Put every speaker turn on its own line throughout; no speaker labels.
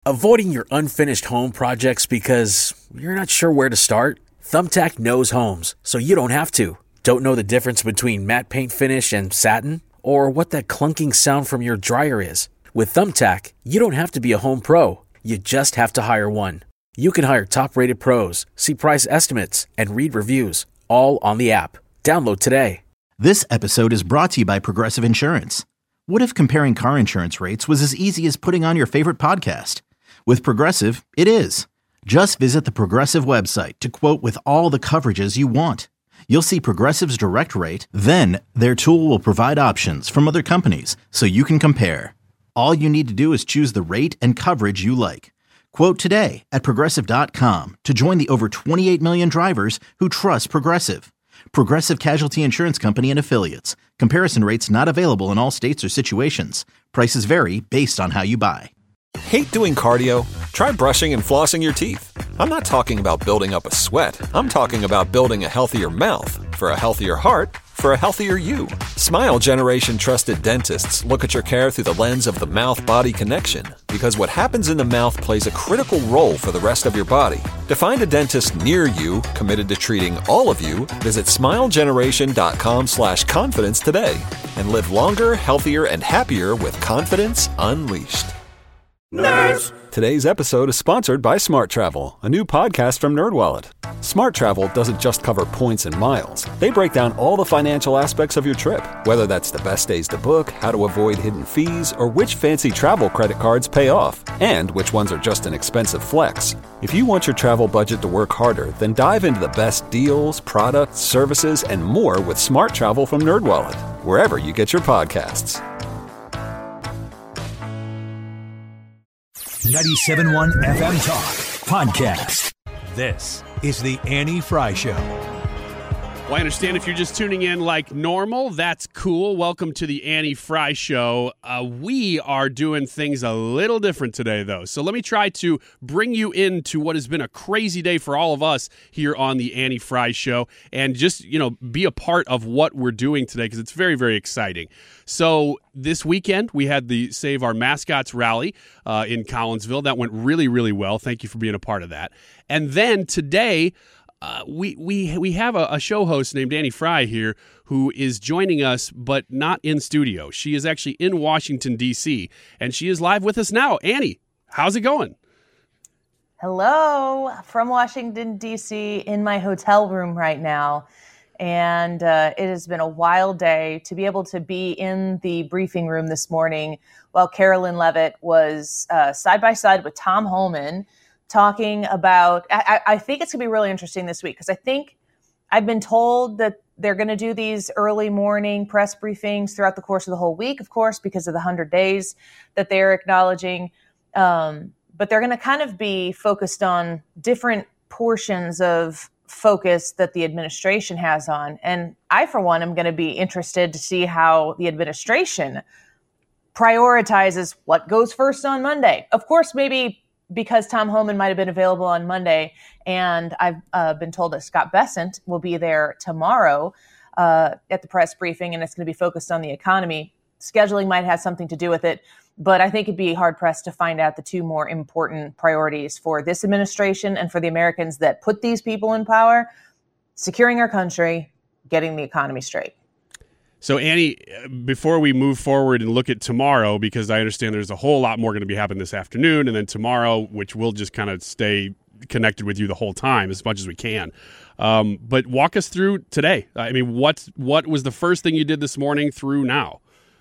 Avoiding your unfinished home projects because you're not sure where to start? Thumbtack knows homes, so you don't have to. Don't know the difference between matte paint finish and satin? Or what that clunking sound from your dryer is? With Thumbtack, you don't have to be a home pro. You just have to hire one. You can hire top-rated pros, see price estimates, and read reviews, all on the app. Download today.
This episode is brought to you by Progressive Insurance. What if comparing car insurance rates was as easy as putting on your favorite podcast? With Progressive, it is. Just visit the Progressive website to quote with all the coverages you want. You'll see Progressive's direct rate, then their tool will provide options from other companies so you can compare. All you need to do is choose the rate and coverage you like. Quote today at Progressive.com to join the over 28 million drivers who trust Progressive. Progressive Casualty Insurance Company and Affiliates. Comparison rates not available in all states or situations. Prices vary based on how you buy.
Hate doing cardio? Try brushing and flossing your teeth. I'm not talking about building up a sweat. I'm talking about building a healthier mouth. For a healthier heart, for a healthier you. Smile Generation trusted dentists look at your care through the lens of the mouth-body connection, because what happens in the mouth plays a critical role for the rest of your body. To find a dentist near you committed to treating all of you, visit smilegeneration.com/confidence today and live longer, healthier, and happier with confidence unleashed.
Nerds!
Today's episode is sponsored by Smart Travel, a new podcast from NerdWallet. Smart Travel doesn't just cover points and miles. They break down all the financial aspects of your trip, whether that's the best days to book, how to avoid hidden fees, or which fancy travel credit cards pay off, and which ones are just an expensive flex. If you want your travel budget to work harder, then dive into the best deals, products, services, and more with Smart Travel from NerdWallet, wherever you get your podcasts.
97.1 FM Talk Podcast. This is the Annie Fry Show.
Well, I understand if you're just tuning in like normal, that's cool. Welcome to the Annie Fry Show. We are doing things a little different today, though. So let me try to bring you into what has been a crazy day for all of us here on the Annie Fry Show and just, be a part of what we're doing today because it's very, very exciting. So this weekend, we had the Save Our Mascots rally in Collinsville. That went really, really well. Thank you for being a part of that. And then today, we have a show host named Annie Fry here who is joining us, but not in studio. She is actually in Washington, D.C., and she is live with us now. Annie, how's it going?
Hello, from Washington, D.C., in my hotel room right now. And it has been a wild day to be able to be in the briefing room this morning while Carolyn Levitt was side by side with Tom Homan talking about, I think it's going to be really interesting this week because I think I've been told that they're going to do these early morning press briefings throughout the course of the whole week, of course, because of the 100 days that they're acknowledging. But they're going to kind of be focused on different portions of focus that the administration has on. And I, for one, am going to be interested to see how the administration prioritizes what goes first on Monday. Of course, maybe because Tom Homan might have been available on Monday, and I've been told that Scott Bessent will be there tomorrow at the press briefing, and it's going to be focused on the economy. Scheduling might have something to do with it, but I think it'd be hard-pressed to find out the two more important priorities for this administration and for the Americans that put these people in power: securing our country, getting the economy straight.
So, Annie, before we move forward and look at tomorrow, because I understand there's a whole lot more going to be happening this afternoon, and then tomorrow, which we'll just kind of stay connected with you the whole time as much as we can. But walk us through today. I mean, what was the first thing you did this morning through now?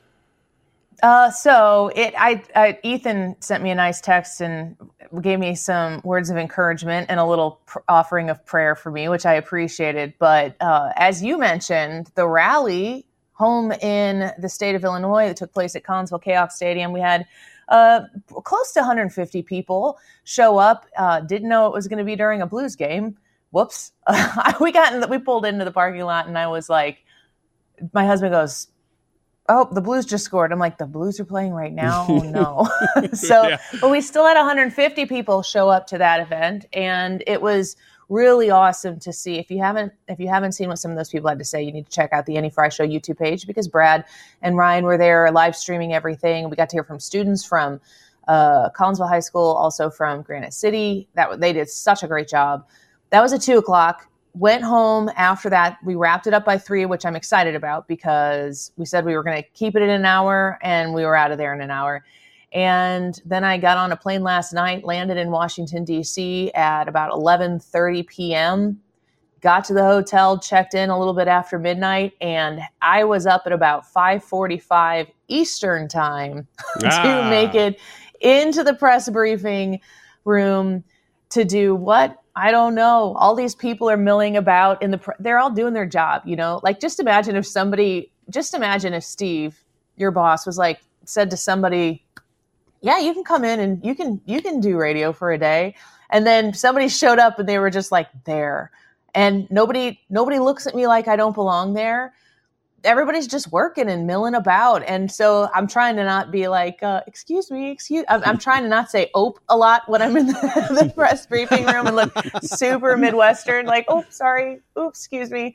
Ethan sent me a nice text and gave me some words of encouragement and a little offering of prayer for me, which I appreciated. But as you mentioned, the rally home in the state of Illinois that took place at Collinsville Chaos Stadium, we had close to 150 people show up. Didn't know it was going to be during a Blues game. Whoops. We pulled into the parking lot and I was like, my husband goes, "Oh, the Blues just scored." I'm like, the Blues are playing right now? Oh, no. But we still had 150 people show up to that event. And it was really awesome to see. If you haven't seen what some of those people had to say, you need to check out the Annie Fry Show YouTube page, because Brad and Ryan were there live streaming everything. We got to hear from students from Collinsville High School, also from Granite City. They did such a great job. That was at 2:00. Went home after that. We wrapped it up by 3, which I'm excited about because we said we were going to keep it in an hour, and we were out of there in an hour. And then I got on a plane last night, landed in Washington, D.C. at about 11:30 p.m., got to the hotel, checked in a little bit after midnight, and I was up at about 5:45 Eastern time to make it into the press briefing room to do what? I don't know. All these people are milling about they're all doing their job, Like, just imagine if Steve, your boss, was like, said to somebody, yeah, you can come in and you can do radio for a day. And then somebody showed up and they were just like there. And nobody looks at me like I don't belong there. Everybody's just working and milling about. And so I'm trying to not be like, excuse me. I'm trying to not say "ope" a lot when I'm in the press briefing room and look super Midwestern, like, oh, sorry. Oops, excuse me.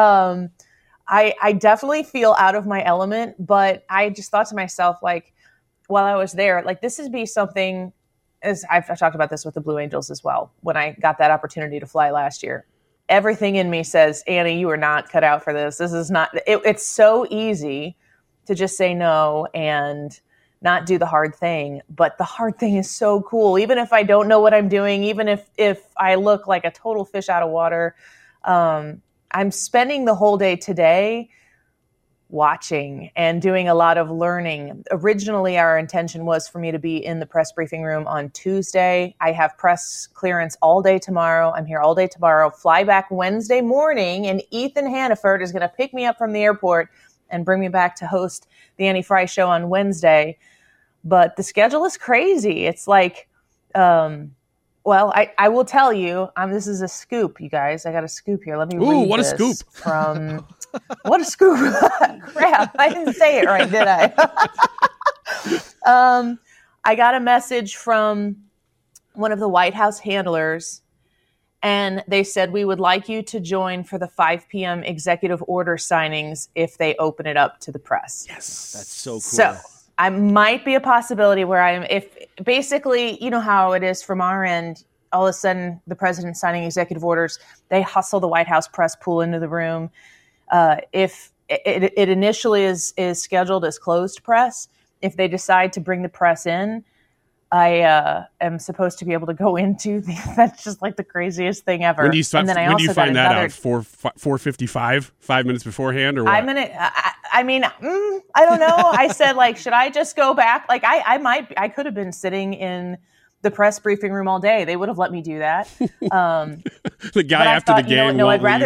I definitely feel out of my element, but I just thought to myself, like, while I was there, like, this would be something, as I've talked about this with the Blue Angels as well, when I got that opportunity to fly last year. Everything in me says, Annie, you are not cut out for this. This is not, it's so easy to just say no and not do the hard thing. But the hard thing is so cool. Even if I don't know what I'm doing, even if I look like a total fish out of water, I'm spending the whole day today watching and doing a lot of learning. Originally, our intention was for me to be in the press briefing room on Tuesday. I have press clearance all day tomorrow. I'm here all day tomorrow. Fly back Wednesday morning, and Ethan Hannaford is going to pick me up from the airport and bring me back to host the Annie Frey Show on Wednesday. But the schedule is crazy. It's like, well, I will tell you, this is a scoop, you guys. I got a scoop here. Let me read
what
this
a scoop.
From... What a scoop. Crap. I didn't say it right, did I? I got a message from one of the White House handlers, and they said, we would like you to join for the 5 p.m. executive order signings if they open it up to the press.
Yes, that's so cool.
So I might be a possibility where if basically, you know how it is from our end, all of a sudden the president's signing executive orders, they hustle the White House press pool into the room. If it initially is scheduled as closed press, if they decide to bring the press in, I am supposed to be able to go into that's just like the craziest thing ever.
When do you find that out? 4:55, 5 minutes beforehand, or what?
I don't know. I said, like, should I just go back? Like, I could have been sitting in the press briefing room all day. They would have let me do that.
The guy after the game won't leave.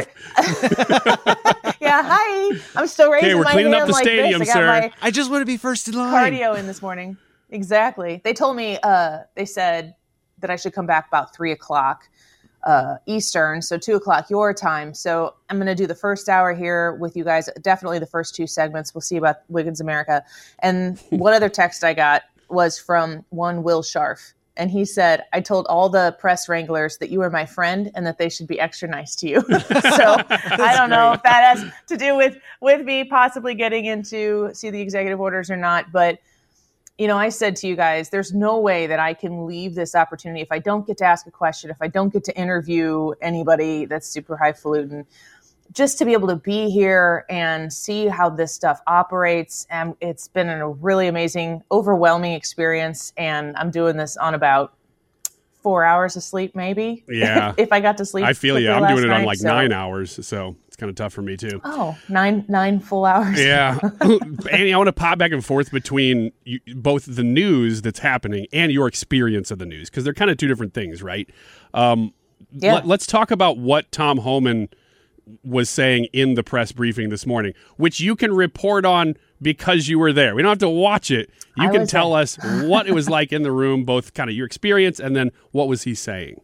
Yeah, hi. I'm still raising my hand.
Okay, we're cleaning up the
like
stadium,
this.
sir.
I just want to be first in line.
Cardio in this morning. Exactly. They told me, they said that I should come back about 3:00 Eastern, so 2:00 your time. So I'm going to do the first hour here with you guys. Definitely the first 2 segments. We'll see about Wiggins America. And one other text I got was from one Will Scharf. And he said, I told all the press wranglers that you were my friend and that they should be extra nice to you. So I don't know if that has to do with me possibly getting into see the executive orders or not. But, you know, I said to you guys, there's no way that I can leave this opportunity if I don't get to ask a question, if I don't get to interview anybody that's super highfalutin, just to be able to be here and see how this stuff operates. And it's been a really amazing, overwhelming experience. And I'm doing this on about 4 hours of sleep, maybe.
Yeah.
If I got to sleep.
I feel you. I'm doing it on like 9
so.
hours. So it's kind of tough for me too.
Oh, nine full hours.
Yeah. Annie, I want to pop back and forth between both the news that's happening and your experience of the news, because they're kind of 2 different things, right?
Yeah.
Let's talk about what Tom Homan was saying in the press briefing this morning, which you can report on because you were there. We don't have to watch it. You can tell us what it was like in the room, both kind of your experience and then what was he saying.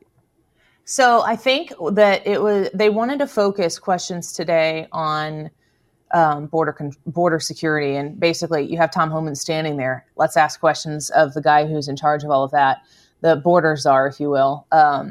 So I think that they wanted to focus questions today on border security. And basically you have Tom Homan standing there. Let's ask questions of the guy who's in charge of all of that, the border czar, if you will.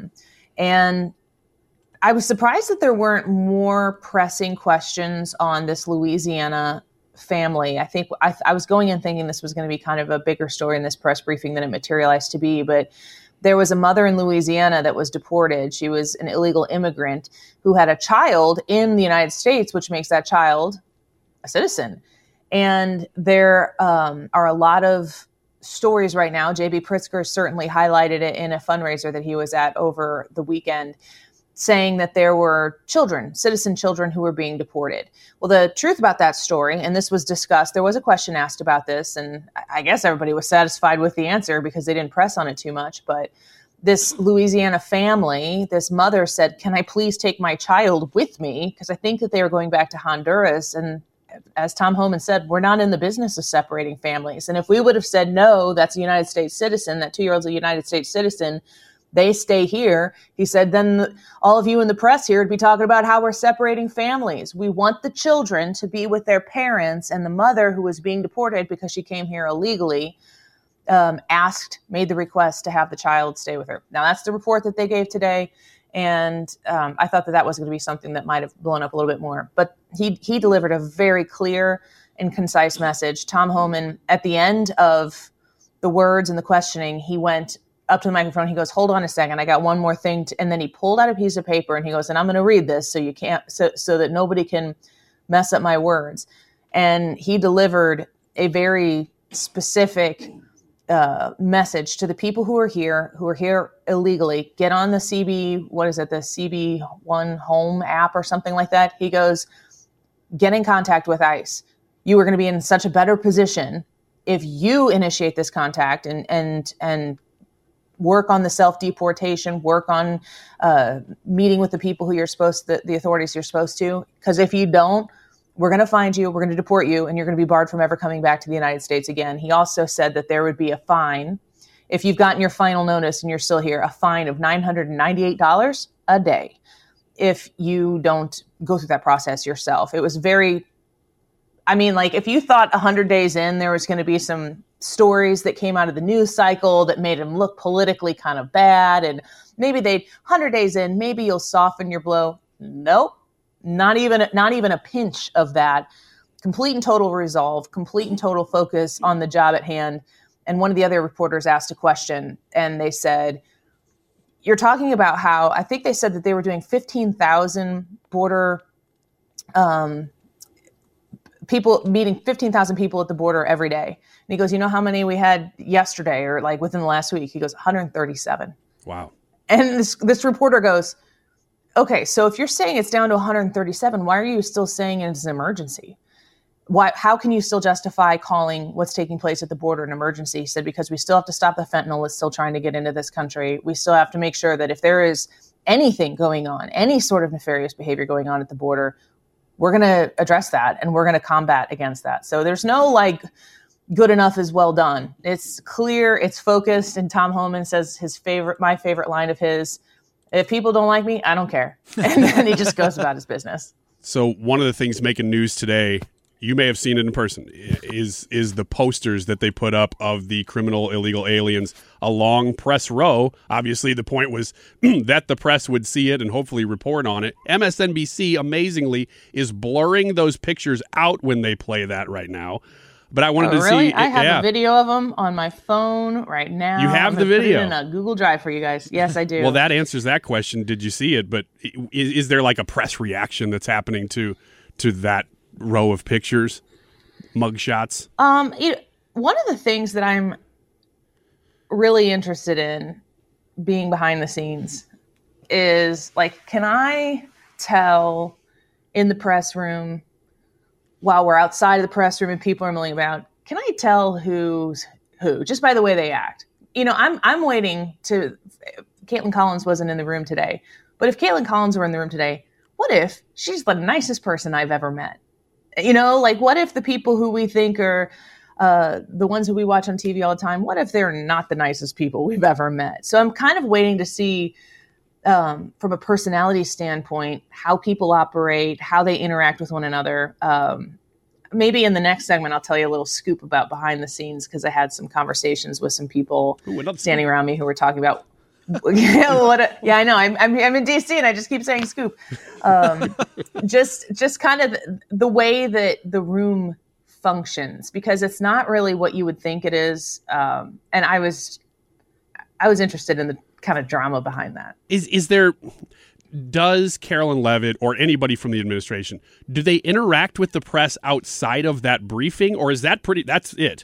And I was surprised that there weren't more pressing questions on this Louisiana family. I think I was going in thinking this was going to be kind of a bigger story in this press briefing than it materialized to be, but there was a mother in Louisiana that was deported. She was an illegal immigrant who had a child in the United States, which makes that child a citizen. And there are a lot of stories right now. J.B. Pritzker certainly highlighted it in a fundraiser that he was at over the weekend, saying that there were children, citizen children, who were being deported. Well, the truth about that story, and this was discussed, there was a question asked about this, and I guess everybody was satisfied with the answer because they didn't press on it too much. But this Louisiana family, this mother said, "Can I please take my child with me? Because I think that they were going back to Honduras." And as Tom Homan said, we're not in the business of separating families. And if we would have said, no, that's a United States citizen, that 2-year-old's a United States citizen, they stay here, he said, then all of you in the press here would be talking about how we're separating families. We want the children to be with their parents, and the mother, who was being deported because she came here illegally, made the request to have the child stay with her. Now, that's the report that they gave today, and I thought that was going to be something that might have blown up a little bit more. But he delivered a very clear and concise message. Tom Homan, at the end of the words and the questioning, he went up to the microphone. He goes, "Hold on a second. I got one more thing." And then he pulled out a piece of paper and he goes, "And I'm going to read this so you can't, so that nobody can mess up my words." And he delivered a very specific message to the people who are here illegally. Get on the the CB1 Home app or something like that. He goes, get in contact with ICE. You are going to be in such a better position if you initiate this contact and work on the self-deportation, work on meeting with the people who the authorities you're supposed to. Because if you don't, we're going to find you, we're going to deport you, and you're going to be barred from ever coming back to the United States again. He also said that there would be a fine. If you've gotten your final notice and you're still here, a fine of $998 a day if you don't go through that process yourself. It was very, if you thought 100 days in, there was going to be some stories that came out of the news cycle that made him look politically kind of bad, and maybe 100 days in, maybe you'll soften your blow. Nope. Not even a pinch of that. Complete and total resolve, complete and total focus on the job at hand. And one of the other reporters asked a question, and they said, you're talking about how, I think they said that they were doing 15,000 border people, meeting 15,000 people at the border every day. And he goes, you know how many we had yesterday or like within the last week? He goes, 137.
Wow.
And this reporter goes, okay, so if you're saying it's down to 137, why are you still saying it's an emergency? How can you still justify calling what's taking place at the border an emergency? He said, because we still have to stop the fentanyl that's still trying to get into this country. We still have to make sure that if there is anything going on, any sort of nefarious behavior going on at the border, we're going to address that and we're going to combat against that. So there's no good enough is well done. It's clear, it's focused, and Tom Homan says my favorite line of his, if people don't like me, I don't care. And then he just goes about his business.
So one of the things making news today, you may have seen it in person, is the posters that they put up of the criminal illegal aliens along press row. Obviously, the point was that the press would see it and hopefully report on it. MSNBC, amazingly, is blurring those pictures out when they play that right now. But I wanted to see.
I have a video of them on my phone right now.
You have the video?
Put it in a Google Drive for you guys. Yes, I do.
Well, that answers that question. Did you see it? But is there like a press reaction that's happening to that row of pictures, mugshots?
One of the things that I'm really interested in being behind the scenes is can I tell in the press room, while we're outside of the press room and people are milling about, can I tell who's who just by the way they act? I'm waiting to. Caitlin Collins wasn't in the room today, but if Caitlin Collins were in the room today, what if she's the nicest person I've ever met? What if the people who we think are the ones who we watch on TV all the time, what if they're not the nicest people we've ever met? So I'm kind of waiting to see, from a personality standpoint, how people operate, how they interact with one another. Maybe in the next segment, I'll tell you a little scoop about behind the scenes, because I had some conversations with some people standing around me who were talking about. I know. I'm in DC and I just keep saying scoop. Just kind of the way that the room functions, because it's not really what you would think it is. And I was interested in the kind of drama behind that.
Does Karoline Leavitt or anybody from the administration, do they interact with the press outside of that briefing, or is that's it?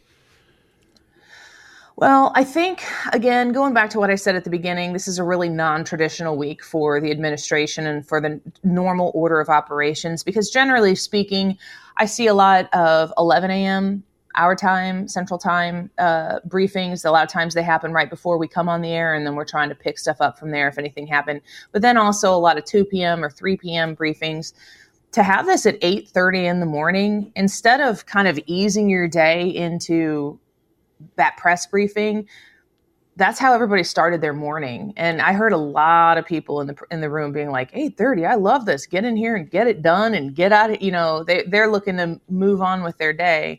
Well, I think, again, going back to what I said at the beginning, this is a really non-traditional week for the administration and for the normal order of operations, because generally speaking, I see a lot of 11 a.m. our time, Central Time briefings. A lot of times they happen right before we come on the air, and then we're trying to pick stuff up from there if anything happened. But then also a lot of 2 p.m. or 3 p.m. briefings. To have this at 8:30 in the morning, instead of kind of easing your day into that press briefing, that's how everybody started their morning. And I heard a lot of people in the room being like, 8:30, I love this. Get in here and get it done and get out of, they're looking to move on with their day.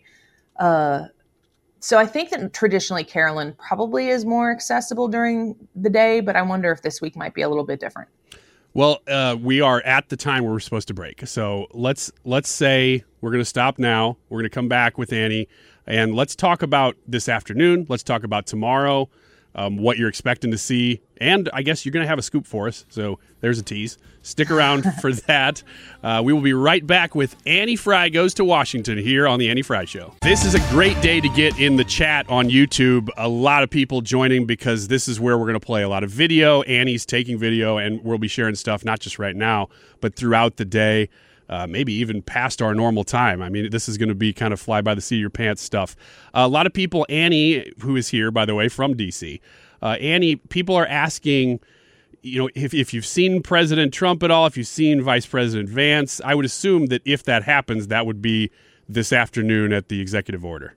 So I think that traditionally Karoline probably is more accessible during the day, but I wonder if this week might be a little bit different.
Well, we are at the time where we're supposed to break. So let's say we're going to stop now. We're going to come back with Annie, and let's talk about this afternoon. Let's talk about tomorrow, what you're expecting to see. And I guess you're going to have a scoop for us. So there's a tease. Stick around for that. We will be right back with Annie Frey Goes to Washington here on The Annie Frey Show. This is a great day to get in the chat on YouTube. A lot of people joining because this is where we're going to play a lot of video. Annie's taking video, and we'll be sharing stuff not just right now, but throughout the day. Maybe even past our normal time. I mean, this is going to be kind of fly by the seat of your pants stuff. A lot of people, Annie, who is here, by the way, from D.C., Annie, people are asking, if you've seen President Trump at all, if you've seen Vice President Vance. I would assume that if that happens, that would be this afternoon at the executive order.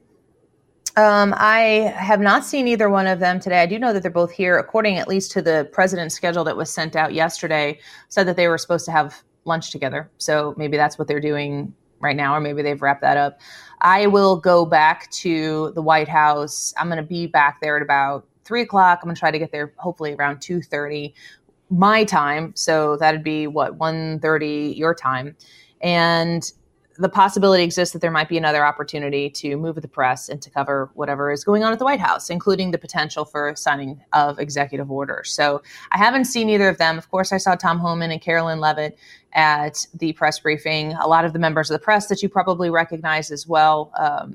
I have not seen either one of them today. I do know that they're both here, according at least to the president's schedule that was sent out yesterday, said that they were supposed to have lunch together. So maybe that's what they're doing right now, or maybe they've wrapped that up. I will go back to the White House. I'm going to be back there at about 3 o'clock. I'm going to try to get there hopefully around 2:30 my time. So that'd be 1:30 your time. And the possibility exists that there might be another opportunity to move with the press and to cover whatever is going on at the White House, including the potential for signing of executive orders. So I haven't seen either of them. Of course, I saw Tom Homan and Karoline Leavitt at the press briefing. A lot of the members of the press that you probably recognize as well.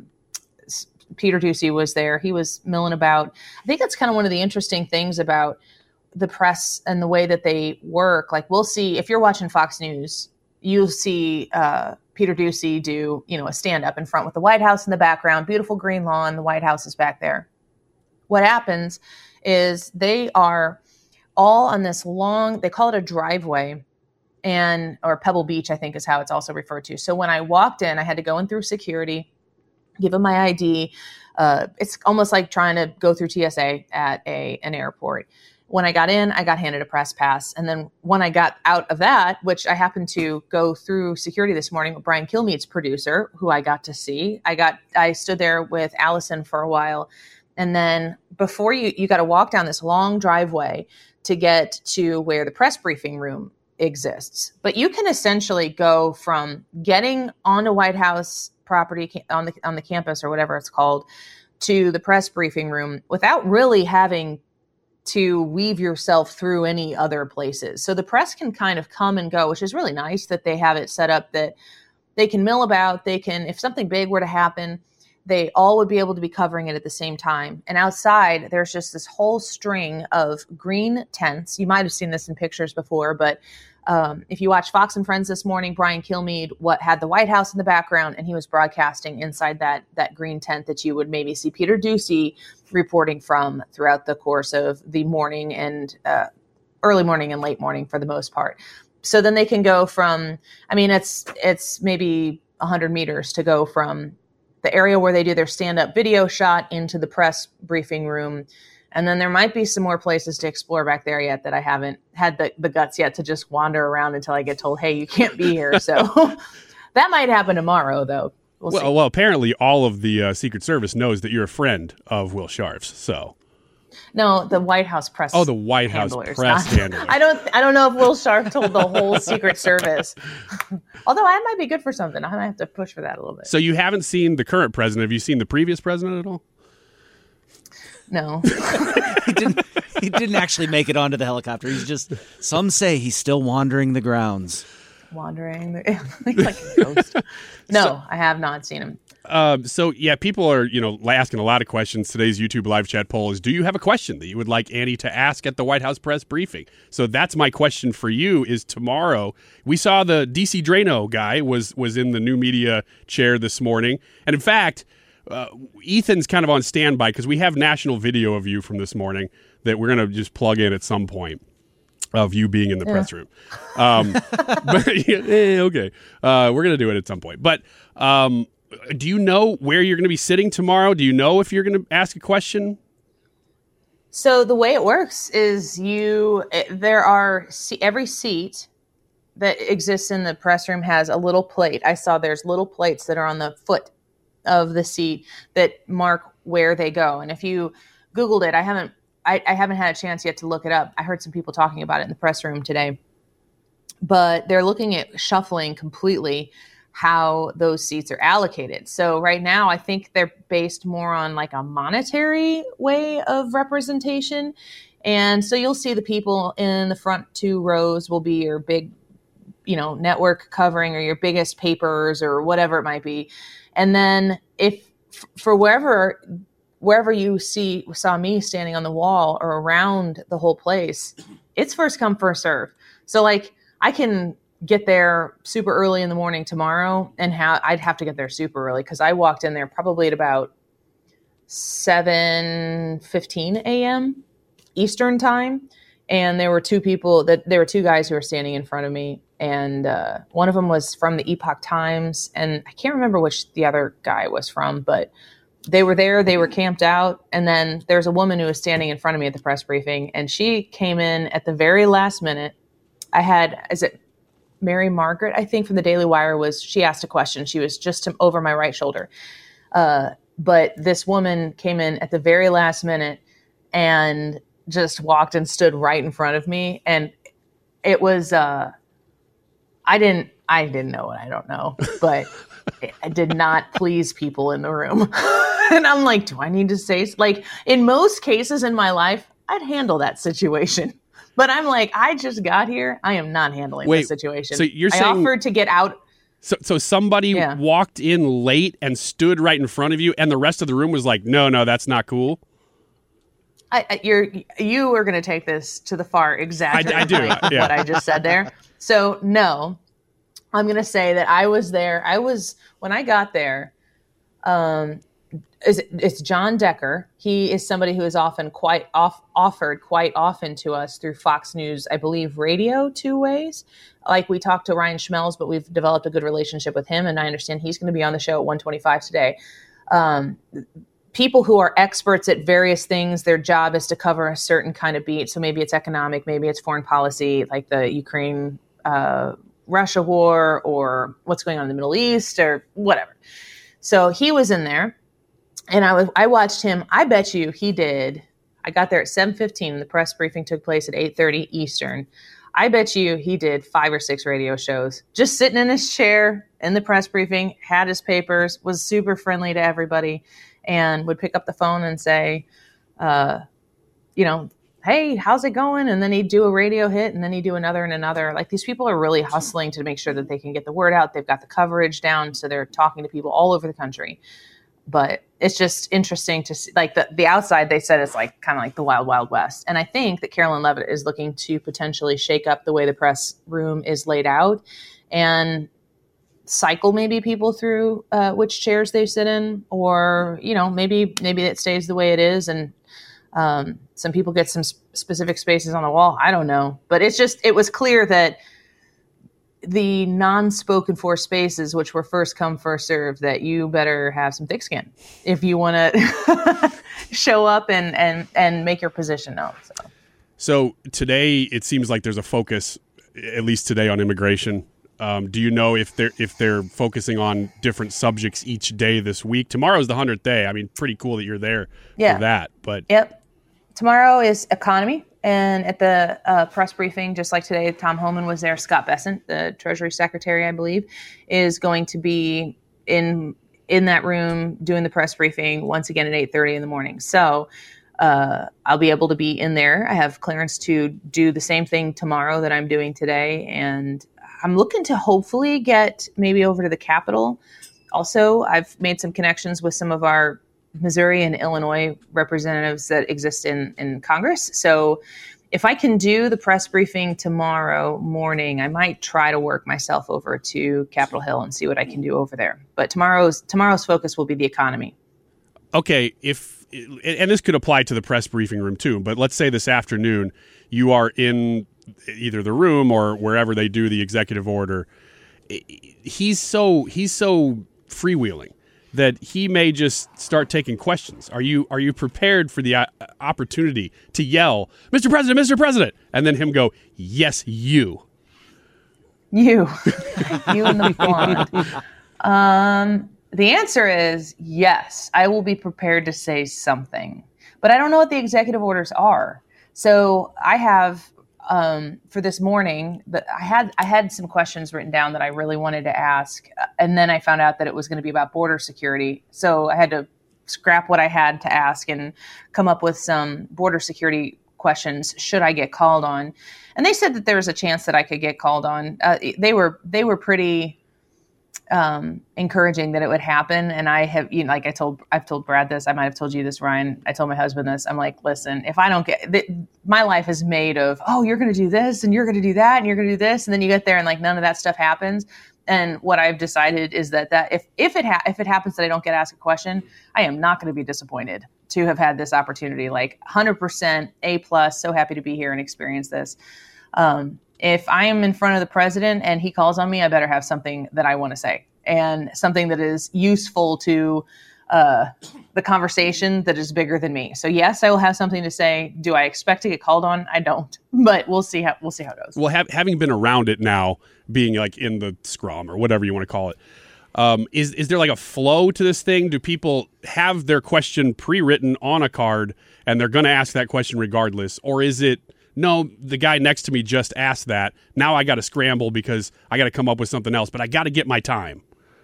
Peter Doocy was there. He was milling about. I think that's kind of one of the interesting things about the press and the way that they work. Like, we'll see, if you're watching Fox News, you'll see Peter Doocy do, a stand-up in front with the White House in the background, beautiful green lawn, the White House is back there. What happens is they are all on this long, they call it a driveway, or Pebble Beach, I think is how it's also referred to. So when I walked in, I had to go in through security, give them my ID. It's almost like trying to go through TSA at an airport. When I got in, I got handed a press pass. And then when I got out of that, which I happened to go through security this morning with Brian Kilmeade's producer, who I got to see, I stood there with Allison for a while. And then before you got to walk down this long driveway to get to where the press briefing room exists. But you can essentially go from getting onto White House property on the campus or whatever it's called to the press briefing room without really having to weave yourself through any other places. So the press can kind of come and go, which is really nice that they have it set up that they can mill about. They can, if something big were to happen, they all would be able to be covering it at the same time. And outside, there's just this whole string of green tents. You might have seen this in pictures before, but if you watch Fox and Friends this morning, Brian Kilmeade had the White House in the background, and he was broadcasting inside that green tent that you would maybe see Peter Doocy reporting from throughout the course of the morning and early morning and late morning for the most part. So then they can go from, it's maybe 100 meters to go from the area where they do their stand-up video shot into the press briefing room. And then there might be some more places to explore back there yet that I haven't had the guts yet to just wander around until I get told, hey, you can't be here. So that might happen tomorrow, though. We'll see.
Well, apparently all of the Secret Service knows that you're a friend of Will Sharf's. So
No, the White House press.
Oh, the White House press handlers.
I don't know if Will Sharp told the whole Secret Service. Although that might be good for something. I might have to push for that a little bit.
So you haven't seen the current president. Have you seen the previous president at all?
No.
He didn't actually make it onto the helicopter. He's just, some say he's still wandering the grounds.
Wandering like a ghost. No, I have not seen him.
So yeah, people are, asking a lot of questions. Today's YouTube live chat poll is, do you have a question that you would like Annie to ask at the White House press briefing? So that's my question for you is tomorrow. We saw the DC Drano guy was in the new media chair this morning. And in fact, Ethan's kind of on standby because we have national video of you from this morning that we're going to just plug in at some point of you being in the press room. But okay. We're going to do it at some point. But do you know where you're going to be sitting tomorrow? Do you know if you're going to ask a question?
So the way it works is every seat that exists in the press room has a little plate. I saw there's little plates that are on the foot of the seat that mark where they go. And if you Googled it, I haven't had a chance yet to look it up. I heard some people talking about it in the press room today, but they're looking at shuffling completely how those seats are allocated. So right now, I think they're based more on like a monetary way of representation. And so you'll see the people in the front 2 rows will be your big, network covering or your biggest papers or whatever it might be. And then if for wherever you saw me standing on the wall or around the whole place, it's first come, first serve. So like I can get there super early in the morning tomorrow and I'd have to get there super early because I walked in there probably at about 7:15 a.m. Eastern time. And there were two guys who were standing in front of me. And one of them was from the Epoch Times. And I can't remember which the other guy was from, but they were there. They were camped out. And then there's a woman who was standing in front of me at the press briefing. And she came in at the very last minute. Is it Mary Margaret, I think, from the Daily Wire she asked a question. She was just over my right shoulder. But this woman came in at the very last minute and just walked and stood right in front of me. And it was, I didn't know what I don't know, but it did not please people in the room. And I'm like, do I need to say, like in most cases in my life, I'd handle that situation. But I'm like, I just got here. I am not handling this situation.
So you're saying
I offered to get out.
So somebody walked in late and stood right in front of you, and the rest of the room was like, no, that's not cool.
You are going to take this to the far exaggerated
I do. Yeah.
What I just said there. So no, I'm going to say that I was there. When I got there, it's John Decker. He is somebody who is offered quite often to us through Fox News, I believe, radio 2 ways. Like we talked to Ryan Schmelz, but we've developed a good relationship with him. And I understand he's going to be on the show at 1:25 today. People who are experts at various things, their job is to cover a certain kind of beat. So maybe it's economic, maybe it's foreign policy, like the Ukraine, Russia war, or what's going on in the Middle East or whatever. So he was in there and I watched him. I bet you he did. I got there at 7:15. The press briefing took place at 8:30 Eastern. I bet you he did 5 or 6 radio shows, just sitting in his chair in the press briefing, had his papers, was super friendly to everybody, and would pick up the phone and say, hey, how's it going? And then he'd do a radio hit, and then he'd do another and another. Like, these people are really hustling to make sure that they can get the word out. They've got the coverage down, so they're talking to people all over the country. But it's just interesting to see, like, the outside, they said it's like kind of like the wild, wild west. And I think that Carolyn Levitt is looking to potentially shake up the way the press room is laid out and cycle maybe people through which chairs they sit in, or, maybe it stays the way it is. And some people get some specific spaces on the wall. I don't know. But it was clear that the non-spoken for spaces, which were first come, first serve, that you better have some thick skin if you want to show up and make your position known.
So today, it seems like there's a focus, at least today, on immigration. Do you know if they're focusing on different subjects each day this week? Tomorrow's the 100th day. I mean, pretty cool that you're there for that. But
yep. tomorrow is economy. And at the press briefing, just like today, Tom Homan was there. Scott Bessent, the Treasury Secretary, I believe, is going to be in that room doing the press briefing once again at 8:30 in the morning. So I'll be able to be in there. I have clearance to do the same thing tomorrow that I'm doing today. And I'm looking to hopefully get maybe over to the Capitol. Also, I've made some connections with some of our Missouri and Illinois representatives that exist in Congress. So if I can do the press briefing tomorrow morning, I might try to work myself over to Capitol Hill and see what I can do over there. But tomorrow's focus will be the economy.
Okay, and this could apply to the press briefing room too, but let's say this afternoon you are in either the room or wherever they do the executive order. He's so freewheeling that he may just start taking questions. Are you prepared for the opportunity to yell, "Mr. President, Mr. President," and then him go, "Yes, you."
You and the blonde. The answer is yes. I will be prepared to say something, but I don't know what the executive orders are. So I have for this morning, but I had some questions written down that I really wanted to ask, and then I found out that it was going to be about border security. So I had to scrap what I had to ask and come up with some border security questions should I get called on. And they said that there was a chance that I could get called on. They were pretty encouraging that it would happen. And I have, like I've told Brad this, I might have told you this, Ryan. I told my husband this. I'm like, listen, if I don't my life is made of, oh, you're going to do this and you're going to do that and you're going to do this. And then you get there and like none of that stuff happens. And what I've decided is that if it happens that I don't get asked a question, I am not going to be disappointed to have had this opportunity. Like 100% A+, so happy to be here and experience this. If I am in front of the president and he calls on me, I better have something that I want to say and something that is useful to the conversation that is bigger than me. So yes, I will have something to say. Do I expect to get called on? I don't, but we'll see how it goes.
Well, having been around it now, being like in the scrum or whatever you want to call it, is there like a flow to this thing? Do people have their question pre-written on a card and they're going to ask that question regardless, or is it? No, the guy next to me just asked that. Now I got to scramble because I got to come up with something else, but I got to get my time.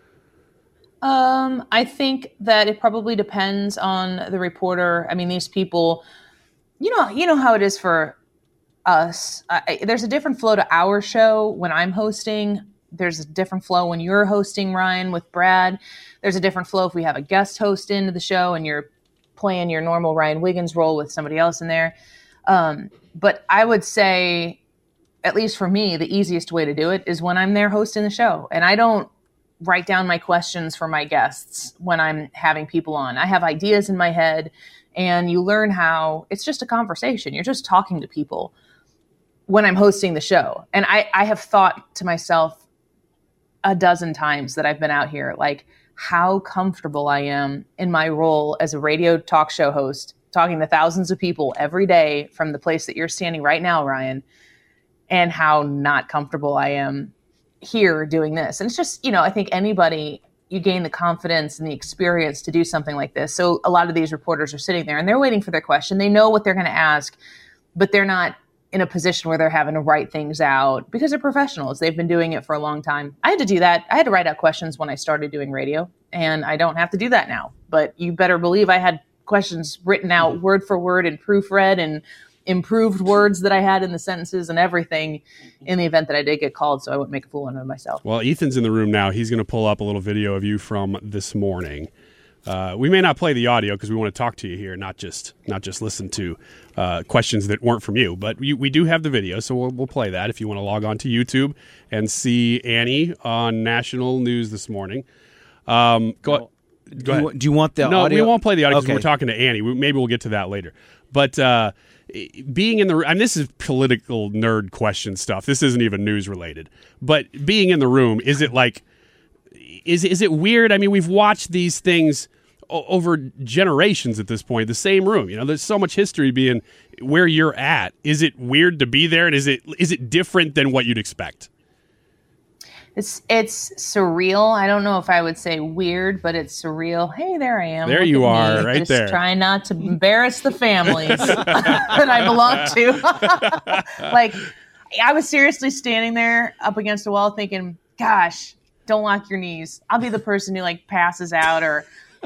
I think that it probably depends on the reporter. I mean, these people, you know how it is for us. There's a different flow to our show when I'm hosting. There's a different flow when you're hosting, Ryan, with Brad. There's a different flow if we have a guest host into the show and you're playing your normal Ryan Wiggins role with somebody else in there. But I would say, at least for me, the easiest way to do it is when I'm there hosting the show. And I don't write down my questions for my guests when I'm having people on. I have ideas in my head, and you learn how it's just a conversation. You're just talking to people when I'm hosting the show. And I have thought to myself a dozen times that I've been out here, like how comfortable I am in my role as a radio talk show host, talking to thousands of people every day from the place that you're standing right now, Ryan, and how not comfortable I am here doing this. And it's just, I think anybody, you gain the confidence and the experience to do something like this. So a lot of these reporters are sitting there and they're waiting for their question. They know what they're going to ask, but they're not in a position where they're having to write things out because they're professionals. They've been doing it for a long time. I had to do that. I had to write out questions when I started doing radio, and I don't have to do that now. But you better believe I had questions written out word for word and proofread and improved words that I had in the sentences and everything in the event that I did get called, so I wouldn't make a fool out of myself.
Well, Ethan's in the room now. He's going to pull up a little video of you from this morning. We may not play the audio because we want to talk to you here, not just listen to questions that weren't from you. But we do have the video, so we'll play that if you want to log on to YouTube and see Annie on national news this morning. Go ahead.
Do you want the audio?
No, we won't play the audio because
Okay.
we're talking to Annie. Maybe we'll get to that later. But being in the room, this is political nerd question stuff. This isn't even news related. But being in the room, is it like, is it weird? I mean, we've watched these things over generations at this point. The same room, there's so much history being where you're at. Is it weird to be there, and is it different than what you'd expect?
It's surreal. I don't know if I would say weird, but it's surreal. Hey, there I am.
There
Look
you
at
are,
me,
right
just
there.
trying not to embarrass the families that I belong to. Like, I was seriously standing there up against a wall thinking, gosh, don't lock your knees. I'll be the person who like passes out or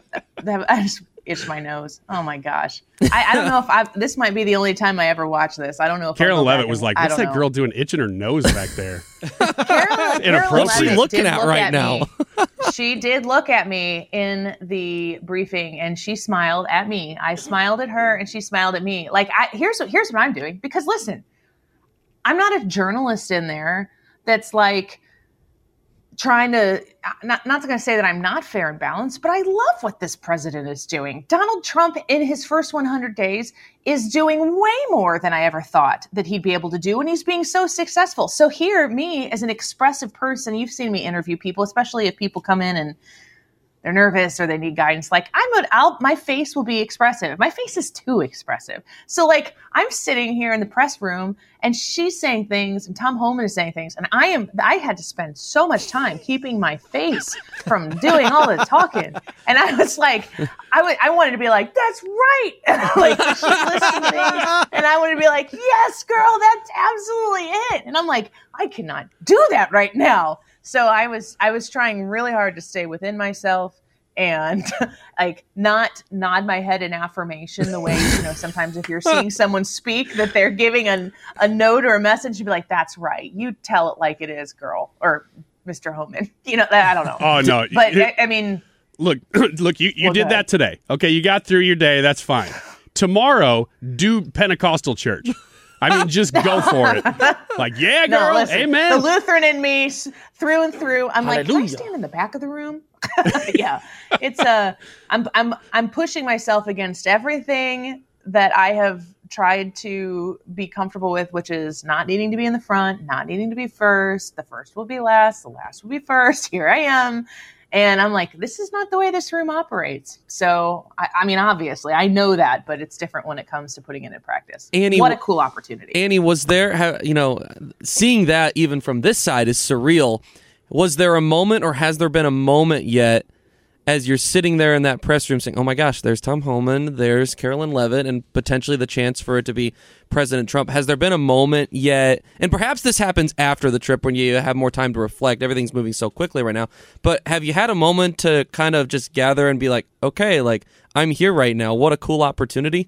I just itch my nose. Oh my gosh. I don't know if this might be the only time I ever watch this. I don't know if
Carolyn Levitt was like, what's that girl doing itching her nose back there?
Inappropriate.
What's she looking at right now?
She did look at me in the briefing and she smiled at me. I smiled at her and she smiled at me. Like, here's what I'm doing. Because listen, I'm not a journalist in there that's like trying to, not going to say that I'm not fair and balanced, but I love what this president is doing. Donald Trump in his first 100 days is doing way more than I ever thought that he'd be able to do. And he's being so successful. So here, me as an expressive person, you've seen me interview people, especially if people come in and they're nervous or they need guidance. Like my face will be expressive. My face is too expressive. So like I'm sitting here in the press room and she's saying things and Tom Homan is saying things. And I had to spend so much time keeping my face from doing all the talking. And I was like, I wanted to be like, that's right. Like she's listening to things and I wanted to be like, yes, girl, that's absolutely it. And I'm like, I cannot do that right now. So I was trying really hard to stay within myself and like not nod my head in affirmation the way, sometimes if you're seeing someone speak that they're giving a note or a message, you'd be like, that's right. You tell it like it is, girl, or Mr. Homan. I don't know.
Oh, no.
But I mean.
Look, you did that today. Okay, you got through your day. That's fine. Tomorrow, do Pentecostal church. I mean, just go for it. Like, yeah, girl,
no, listen,
amen.
The Lutheran in me, through and through. I'm
Hallelujah.
like, can I stand in the back of the room? Yeah, it's I'm pushing myself against everything that I have tried to be comfortable with, which is not needing to be in the front, not needing to be first. The first will be last. The last will be first. Here I am. And I'm like, this is not the way this room operates. So, I mean, obviously, I know that, but it's different when it comes to putting it in practice.
Annie,
what a cool opportunity.
Annie, was there, seeing that even from this side is surreal. Was there a moment or has there been a moment yet as you're sitting there in that press room saying, oh my gosh, there's Tom Homan, there's Carolyn Levitt, and potentially the chance for it to be President Trump. Has there been a moment yet, and perhaps this happens after the trip when you have more time to reflect, everything's moving so quickly right now, but have you had a moment to kind of just gather and be like, okay, like I'm here right now, what a cool opportunity?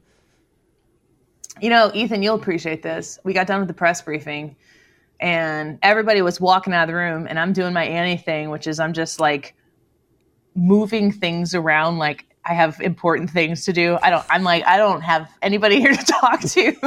Ethan, you'll appreciate this. We got done with the press briefing and everybody was walking out of the room and I'm doing my Annie thing, which is I'm just like moving things around like I have important things to do. I don't have anybody here to talk to.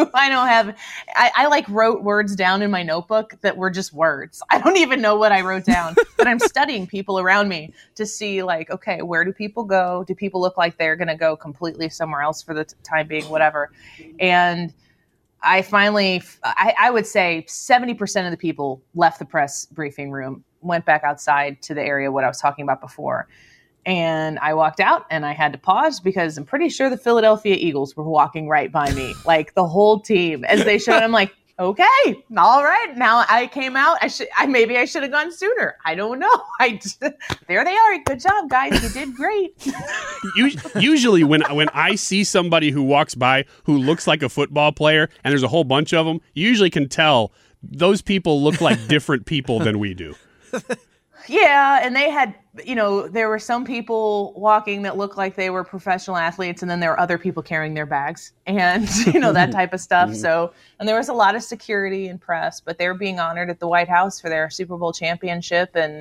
I like wrote words down in my notebook that were just words. I don't even know what I wrote down, but I'm studying people around me to see like, okay, where do people go? Do people look like they're going to go completely somewhere else for the time being, whatever. And I finally, I would say 70% of the people left the press briefing room, went back outside to the area, what I was talking about before. And I walked out and I had to pause because I'm pretty sure the Philadelphia Eagles were walking right by me, like the whole team as they showed. I'm like, okay, all right. Now I came out. Maybe I should have gone sooner. I don't know. There they are. Good job, guys. You did great.
Usually when I see somebody who walks by who looks like a football player and there's a whole bunch of them, you usually can tell those people look like different people than we do.
Yeah, and they had, there were some people walking that looked like they were professional athletes, and then there were other people carrying their bags and, that type of stuff. So, and there was a lot of security and press, but they were being honored at the White House for their Super Bowl championship. And,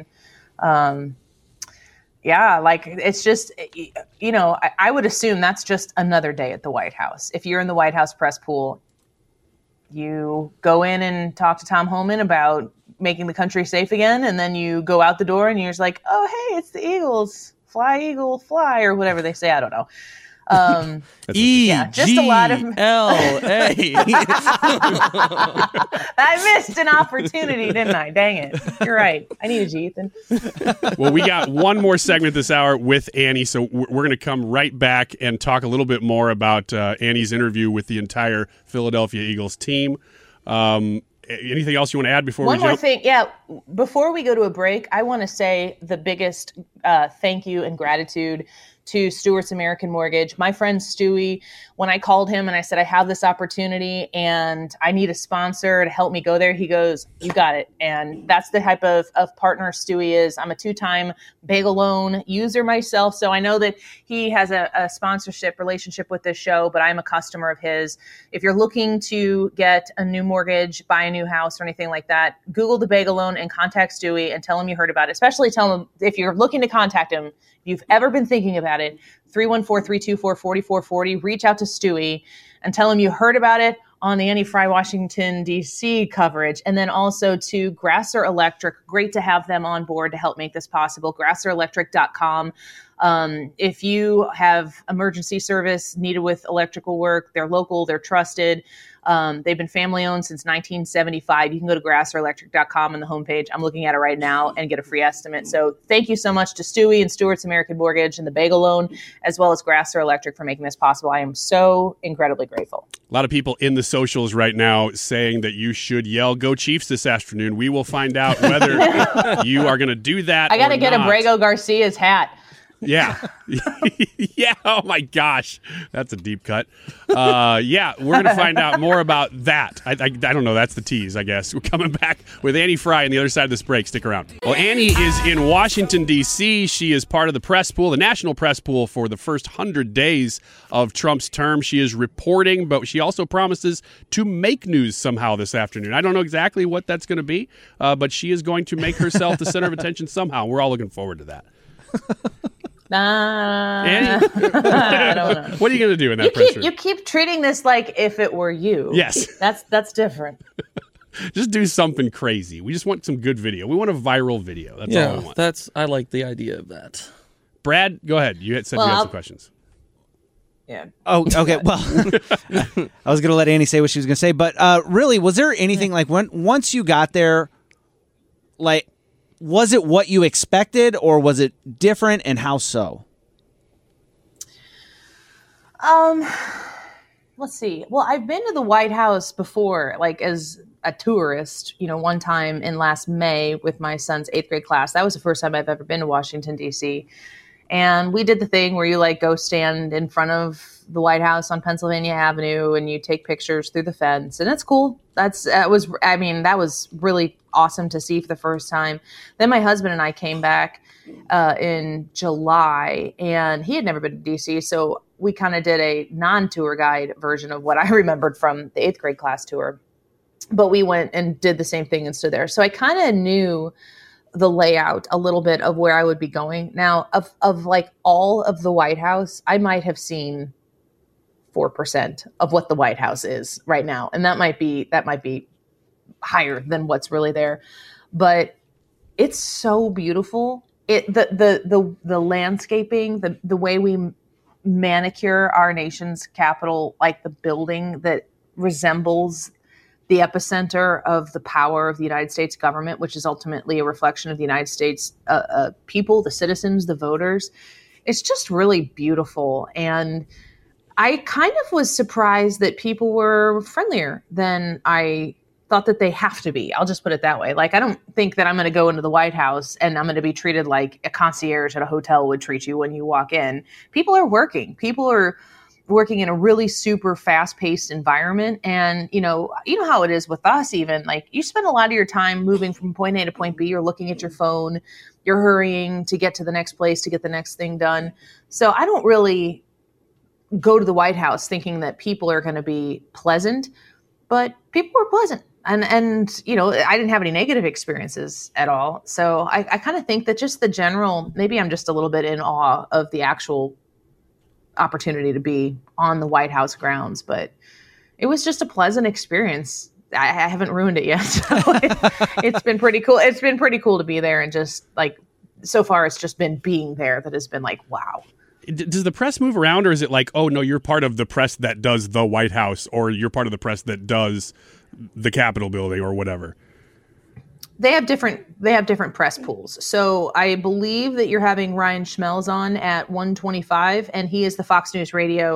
it's just, I would assume that's just another day at the White House. If you're in the White House press pool, you go in and talk to Tom Homan about making the country safe again, and then you go out the door and you're just like, oh, hey, it's the Eagles. Fly, Eagle, fly, or whatever they say. I don't know. Just a lot of
E-G-L-A.
I missed an opportunity, didn't I? Dang it. You're right. I needed you, Ethan.
Well, we got one more segment this hour with Annie, so we're going to come right back and talk a little bit more about Annie's interview with the entire Philadelphia Eagles team. Anything else you want to add before
One
we jump?
more thing. Yeah. Before we go to a break, I want to say the biggest thank you and gratitude to Stewart's American Mortgage. My friend Stewie, when I called him and I said, I have this opportunity and I need a sponsor to help me go there, he goes, you got it. And that's the type of partner Stewie is. I'm a 2-time Bagel Loan user myself, so I know that he has a sponsorship relationship with this show, but I'm a customer of his. If you're looking to get a new mortgage, buy a new house or anything like that, Google the Bagel Loan and contact Stewie and tell him you heard about it. Especially tell him if you're looking to contact him, you've ever been thinking about it, 314-324-4440, reach out to Stewie and tell him you heard about it on the Annie Frey Washington, D.C. coverage. And then also to Grasser Electric. Great to have them on board to help make this possible. GrasserElectric.com. If you have emergency service needed with electrical work, they're local, they're trusted. They've been family owned since 1975. You can go to GrasserElectric.com on the homepage. I'm looking at it right now and get a free estimate. So thank you so much to Stewie and Stewart's American Mortgage and the Bagel Loan, as well as Grasser Electric for making this possible. I am so incredibly grateful.
A lot of people in the socials right now saying that you should yell "Go Chiefs" this afternoon. We will find out whether you are going to do that.
I got to
or
get
not.
Abrego Garcia's hat.
Yeah. Yeah. Oh, my gosh. That's a deep cut. Yeah, we're going to find out more about that. I don't know. That's the tease, I guess. We're coming back with Annie Frey on the other side of this break. Stick around. Well, Annie is in Washington, D.C. She is part of the press pool, the national press pool for the first 100 days of Trump's term. She is reporting, but she also promises to make news somehow this afternoon. I don't know exactly what that's going to be, but she is going to make herself the center of attention somehow. We're all looking forward to that. Annie?
I don't know.
What are you going to do in that press room?
You keep treating this like if it were you.
Yes.
That's different.
Just do something crazy. We just want some good video. We want a viral video. That's all we want.
I like the idea of that.
Brad, go ahead. You said you had some questions.
Yeah.
Oh, okay. Well, I was going to let Annie say what she was going to say, but really, was there anything like once you got there, like, was it what you expected or was it different, and how so?
Let's see. Well, I've been to the White House before, like as a tourist, one time in last May with my son's 8th grade class. That was the first time I've ever been to Washington, D.C. And we did the thing where you go stand in front of the White House on Pennsylvania Avenue and you take pictures through the fence. And it's cool. That was really awesome to see for the first time. Then my husband and I came back in July, and he had never been to DC. So we kind of did a non-tour guide version of what I remembered from the 8th grade class tour. But we went and did the same thing and stood there. So I kind of knew the layout a little bit of where I would be going. Now, of like all of the White House, I might have seen 4% of what the White House is right now. And that might be higher than what's really there. But it's so beautiful. The landscaping, the way we manicure our nation's capital, like the building that resembles the epicenter of the power of the United States government, which is ultimately a reflection of the United States people, the citizens, the voters. It's just really beautiful. And I kind of was surprised that people were friendlier than I thought that they have to be. I'll just put it that way. Like, I don't think that I'm going to go into the White House and I'm going to be treated like a concierge at a hotel would treat you when you walk in. People are working. People are working in a really super fast-paced environment. And, you know how it is with us even. Like, you spend a lot of your time moving from point A to point B. You're looking at your phone. You're hurrying to get to the next place to get the next thing done. So I don't really go to the White House thinking that people are going to be pleasant, but people were pleasant. And I didn't have any negative experiences at all. So I kind of think that just the general, maybe I'm just a little bit in awe of the actual opportunity to be on the White House grounds, but it was just a pleasant experience. I haven't ruined it yet. So it's been pretty cool. It's been pretty cool to be there, and just like, so far it's just been being there that has been like, wow.
Does the press move around, or is it like, oh no, you're part of the press that does the White House, or you're part of the press that does the Capitol building, or whatever?
They have different press pools. So I believe that you're having Ryan Schmelz on at 1:25, and he is the Fox News Radio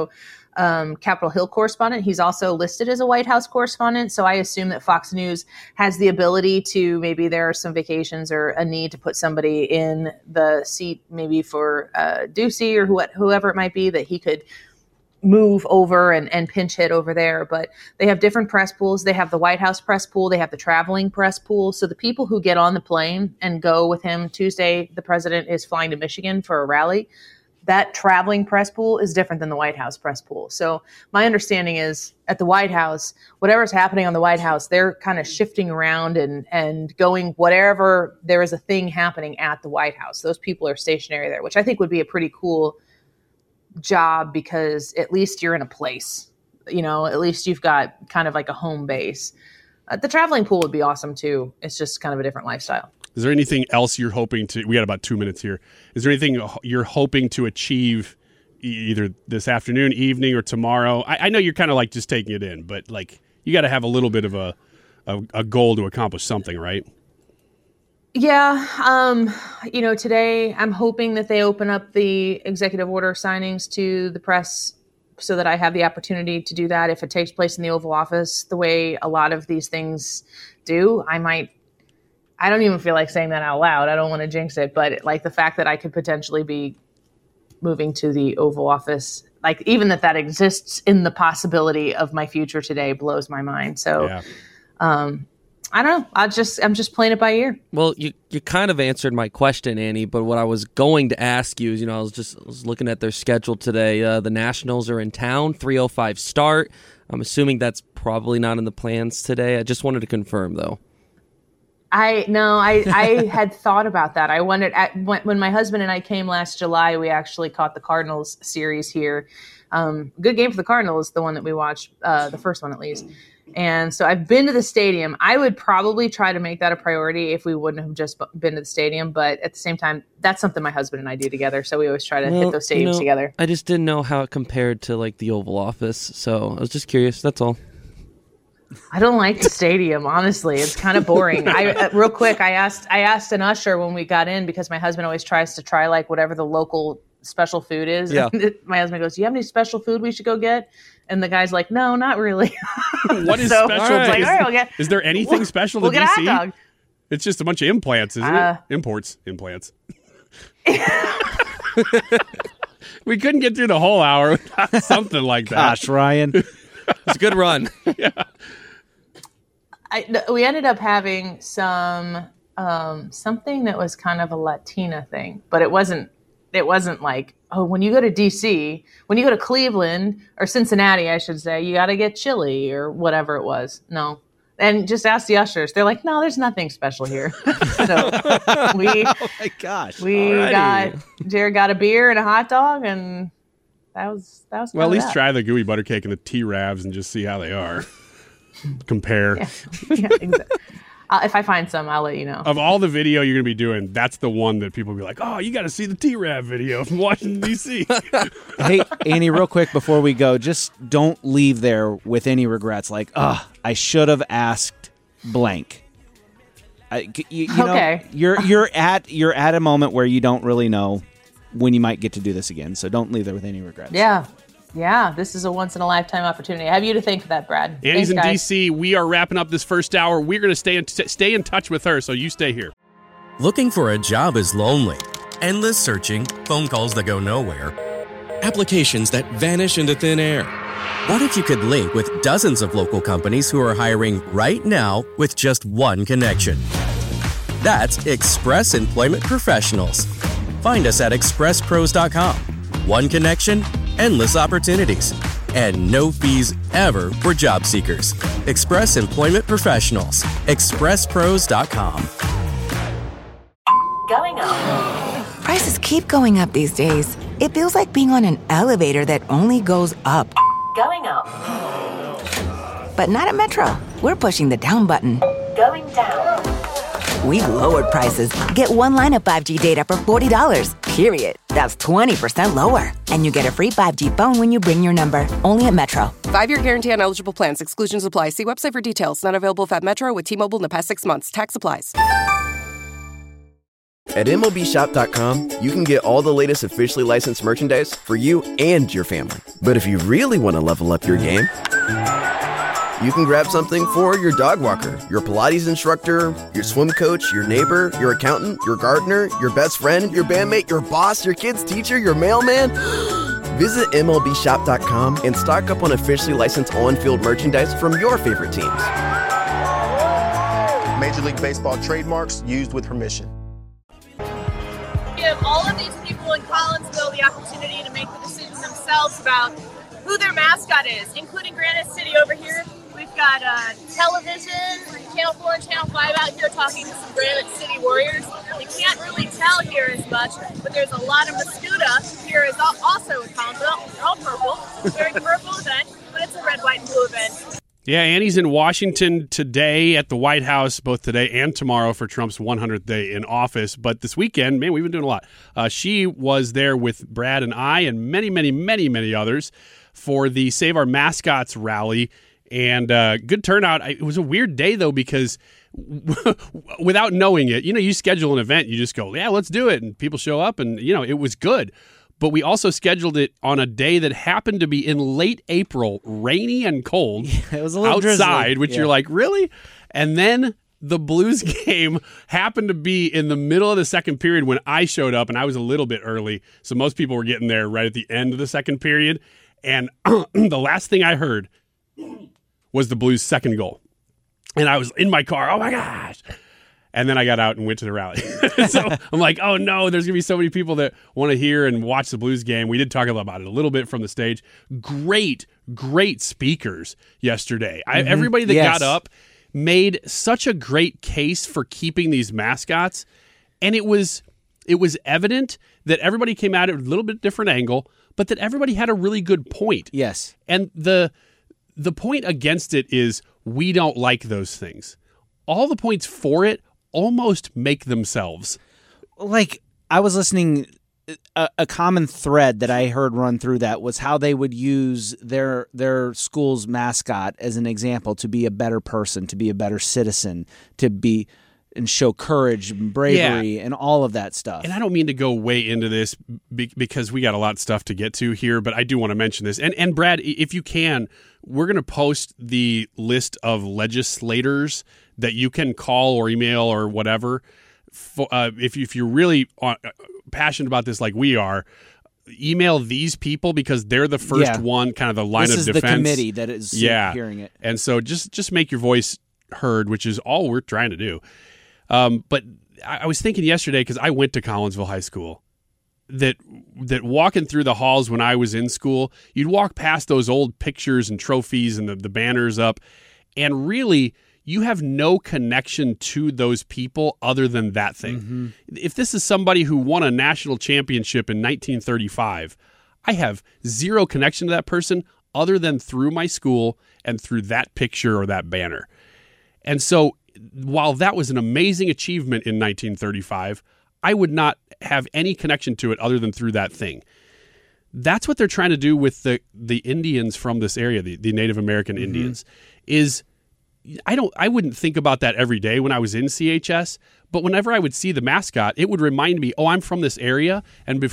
Capitol Hill correspondent. He's also listed as a White House correspondent. So I assume that Fox News has the ability to, maybe there are some vacations or a need to put somebody in the seat, maybe for Ducey or whoever it might be, that he could move over and pinch hit over there. But they have different press pools. They have the White House press pool. They have the traveling press pool. So the people who get on the plane and go with him Tuesday, the president is flying to Michigan for a rally. That traveling press pool is different than the White House press pool. So my understanding is at the White House, whatever's happening on the White House, they're kind of shifting around and going whatever there is a thing happening at the White House. Those people are stationary there, which I think would be a pretty cool job, because at least you're in a place, at least you've got kind of like a home base. The traveling pool would be awesome too. It's just kind of a different lifestyle.
Is there anything else you're hoping to, we got about 2 minutes here. Is there anything you're hoping to achieve either this afternoon, evening, or tomorrow? I know you're kind of like just taking it in, but like you got to have a little bit of a goal to accomplish something, right?
Yeah. Today I'm hoping that they open up the executive order signings to the press so that I have the opportunity to do that. If it takes place in the Oval Office, the way a lot of these things do, I don't even feel like saying that out loud. I don't want to jinx it, but like the fact that I could potentially be moving to the Oval Office, like even that exists in the possibility of my future today blows my mind. So, yeah. I don't know. I'm just playing it by ear.
Well, you kind of answered my question, Annie, but what I was going to ask you is, I was looking at their schedule today. The Nationals are in town, 3:05 start. I'm assuming that's probably not in the plans today. I just wanted to confirm, though. I had thought about that. I wondered when my husband and I came last July, we actually caught the Cardinals series here. Good game for the Cardinals, the one that we watched, the first one at least. And so I've been to the stadium. I would probably try to make that a priority if we wouldn't have just been to the stadium. But at the same time, that's something my husband and I do together. So we always try to hit those stadiums together. I just didn't know how it compared to like the Oval Office. So I was just curious. That's all.
I don't like the stadium, honestly. It's kind of boring. Real quick, I asked an usher when we got in, because my husband always tries to try like whatever the local special food is.
Yeah.
My husband goes, "Do you have any special food we should go get?" And the guy's like, "No, not really."
What is special?
Right. All right,
is there anything special to
we'll
DC?
Get a hot dog.
It's just a bunch of implants, isn't it? Implants. We couldn't get through the whole hour without something like that.
Gosh, Ryan.
It's a good run.
Yeah.
We ended up having something that was kind of a Latina thing, but it wasn't like, oh, when you go to DC, when you go to Cleveland or Cincinnati, I should say, you got to get chili or whatever it was. No. And just ask the ushers. They're like, no, there's nothing special here. So
oh my gosh.
Jared got a beer and a hot dog, and that was
well, at least try the gooey butter cake and the T-Ravs and just see how they are. Compare.
Yeah, exactly. If I find some, I'll let you know.
Of all the video you're going to be doing, that's the one that people will be like, oh, you got to see the T-Rav video from Washington, D.C.
Hey, Annie, real quick before we go, just don't leave there with any regrets. Like, I should have asked blank. You
okay.
know, you're at a moment where you don't really know when you might get to do this again. So don't leave there with any regrets.
Yeah, this is a once-in-a-lifetime opportunity. I have you to thank for that, Brad.
Annie's
Thanks,
in
guys.
D.C. We are wrapping up this first hour. We're going to stay in touch with her, so you stay here.
Looking for a job is lonely. Endless searching, phone calls that go nowhere, applications that vanish into thin air. What if you could link with dozens of local companies who are hiring right now with just one connection? That's Express Employment Professionals. Find us at expresspros.com. One connection, endless opportunities, and no fees ever for job seekers. Express Employment Professionals. expresspros.com.
Going up. Prices keep going up these days. It feels like being on an elevator that only goes up. Going up. But not at Metro. We're pushing the down button. Going down. We've lowered prices. Get one line of 5G data for $40, period. That's 20% lower. And you get a free 5G phone when you bring your number. Only at Metro.
5-year guarantee on eligible plans. Exclusions apply. See website for details. Not available at Metro with T-Mobile in the past 6 months. Tax applies.
At MLBshop.com, you can get all the latest officially licensed merchandise for you and your family. But if you really want to level up your game, you can grab something for your dog walker, your Pilates instructor, your swim coach, your neighbor, your accountant, your gardener, your best friend, your bandmate, your boss, your kid's teacher, your mailman. Visit MLBshop.com and stock up on officially licensed on-field merchandise from your favorite teams.
Major League Baseball trademarks used with permission.
Give all of these people in Collinsville the opportunity to make the decision themselves about who their mascot is, including Granite City over here. We've got television, Channel 4 and Channel 5 out here talking to some Granite City Warriors. You can't really tell here as much, but there's a lot of Mascuda here is also in Collinsville. They're all purple. Very purple event, but it's a red, white, and blue event.
Yeah, Annie's in Washington today at the White House, both today and tomorrow for Trump's 100th day in office. But this weekend, man, we've been doing a lot. She was there with Brad and I and many, many, many, many others for the Save Our Mascots rally. And good turnout. It was a weird day, though, because without knowing it, you schedule an event, you just go, yeah, let's do it. And people show up and, it was good. But we also scheduled it on a day that happened to be in late April, rainy and cold.
Yeah, it was a little
outside,
drizzly.
Which you're like, really? And then the Blues game happened to be in the middle of the second period when I showed up, and I was a little bit early. So most people were getting there right at the end of the second period. And the last thing I heard was the Blues' second goal. And I was in my car, oh my gosh. And then I got out and went to the rally. So I'm like, oh no, there's going to be so many people that want to hear and watch the Blues game. We did talk about it a little bit from the stage. Great speakers yesterday. Everybody that got up made such a great case for keeping these mascots. And it was evident that everybody came at it with a little bit different angle, but that everybody had a really good point.
Yes.
And the point against it is we don't like those things. All the points for it almost make themselves.
Like, I was listening, a common thread that I heard run through that was how they would use their school's mascot as an example to be a better person, to be a better citizen, to be and show courage and bravery and all of that stuff.
And I don't mean to go way into this because we got a lot of stuff to get to here, but I do want to mention this. And Brad, if you can, we're going to post the list of legislators that you can call or email or whatever. If you're really passionate about this like we are, email these people because they're the first one, kind of the line of defense.
This is the committee that is hearing it.
And so just make your voice heard, which is all we're trying to do. But I was thinking yesterday, because I went to Collinsville High School, that walking through the halls when I was in school, you'd walk past those old pictures and trophies and the banners up, and really you have no connection to those people other than that thing. Mm-hmm. If this is somebody who won a national championship in 1935, I have zero connection to that person other than through my school and through that picture or that banner. And so while that was an amazing achievement in 1935, I would not have any connection to it other than through that thing. That's what they're trying to do with the Indians from this area, the Native American Indians, is I wouldn't think about that every day when I was in CHS, but whenever I would see the mascot, it would remind me, oh, I'm from this area, and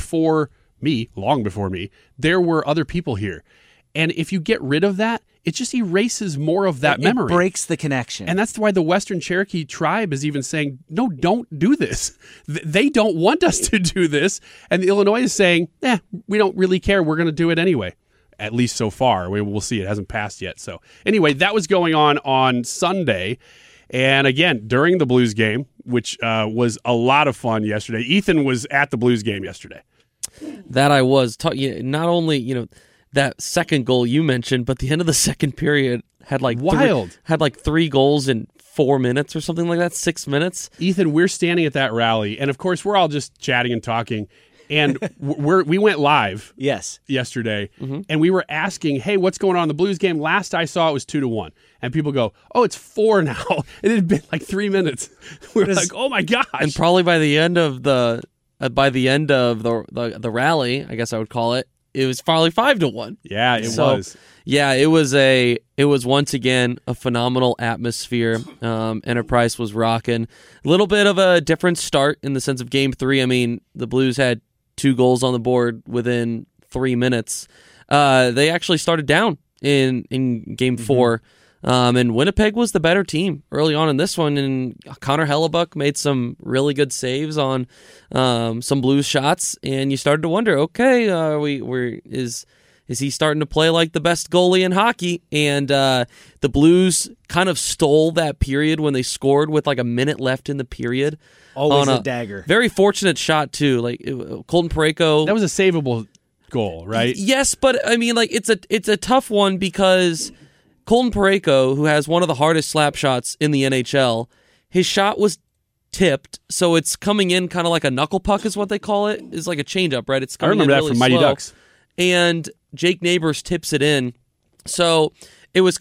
long before me, there were other people here. And if you get rid of that, it just erases more of that memory.
It breaks the connection.
And that's why the Western Cherokee tribe is even saying, no, don't do this. They don't want us to do this. And the Illinois is saying, we don't really care. We're going to do it anyway. At least so far. We'll see. It hasn't passed yet. So anyway, that was going on Sunday. And again, during the Blues game, which was a lot of fun yesterday. Ethan was at the Blues game yesterday.
That I was. Not only, that second goal you mentioned, but the end of the second period had like three goals in 4 minutes or something like that, 6 minutes.
Ethan, we're standing at that rally, and of course we're all just chatting and talking, and we went live yesterday, and we were asking, hey, what's going on in the Blues game? Last I saw it was 2-1, and people go, oh, it's 4 now. It had been like 3 minutes. We were like, oh my gosh.
And probably by the end of the rally, I guess I would call it, it was probably 5-1.
Yeah, it was.
Yeah, it was once again a phenomenal atmosphere. Enterprise was rocking. A little bit of a different start in the sense of Game 3. I mean, the Blues had 2 goals on the board within 3 minutes. They actually started down in Game 4. And Winnipeg was the better team early on in this one, and Connor Hellebuck made some really good saves on some Blues shots, and you started to wonder, okay, is he starting to play like the best goalie in hockey? And the Blues kind of stole that period when they scored with like a minute left in the period.
Always a dagger.
Very fortunate shot too. Like Colton Parayko.
That was a savable goal, right?
Yes, but I mean, like it's a tough one because Colton Parayko, who has one of the hardest slap shots in the NHL, his shot was tipped, so it's coming in kind of like a knuckle puck is what they call it. It's like a changeup, right? It's coming
I remember
in
that
really
from Mighty
slow.
Ducks.
And Jake Neighbors tips it in. So it was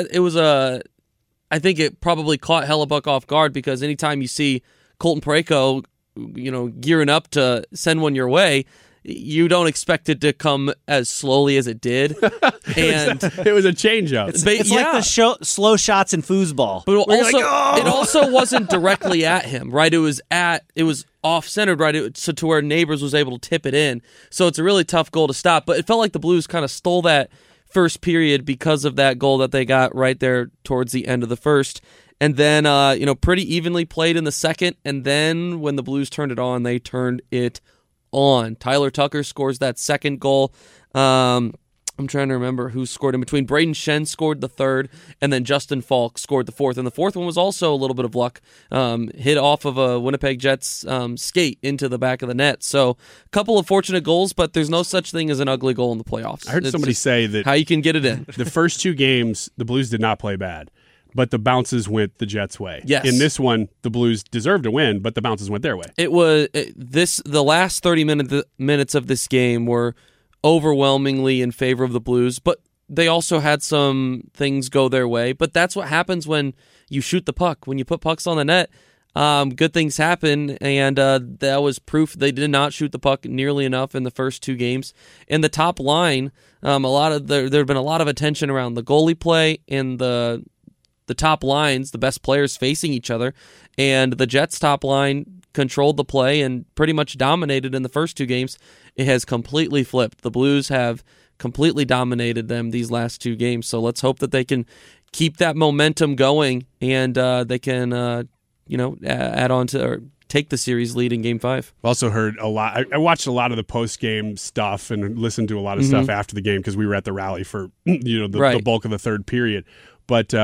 I think it probably caught Hellebuck off guard because anytime you see Colton Parayko, gearing up to send one your way, you don't expect it to come as slowly as it did. And
it was a changeup.
It's like the slow shots in foosball.
But it also wasn't directly at him, right? It was off-centered, right? So to where Neighbors was able to tip it in. So it's a really tough goal to stop. But it felt like the Blues kind of stole that first period because of that goal that they got right there towards the end of the first. And then, pretty evenly played in the second. And then when the Blues turned it on, they turned it on. Tyler Tucker scores that second goal. I'm trying to remember who scored in between. Braden Shen scored the third, and then Justin Falk scored the fourth. And the fourth one was also a little bit of luck. Hit off of a Winnipeg Jets skate into the back of the net. So a couple of fortunate goals, but there's no such thing as an ugly goal in the playoffs.
I heard somebody say that
how you can get it in.
The first 2 games, the Blues did not play bad, but the bounces went the Jets' way.
Yes.
In this one, the Blues deserved to win, but the bounces went their way.
The last 30 minutes of this game were overwhelmingly in favor of the Blues, but they also had some things go their way. But that's what happens when you shoot the puck. When you put pucks on the net, good things happen, and that was proof they did not shoot the puck nearly enough in the first 2 games. In the top line, there have been a lot of attention around the goalie play and the top lines, the best players facing each other, and the Jets' top line controlled the play and pretty much dominated in the first 2 games. It has completely flipped. The Blues have completely dominated them these last 2 games, so let's hope that they can keep that momentum going and they can add on to or take the series lead in Game 5.
I've also heard a lot. I watched a lot of the post-game stuff and listened to a lot of stuff after the game because we were at the rally for the bulk of the third period. But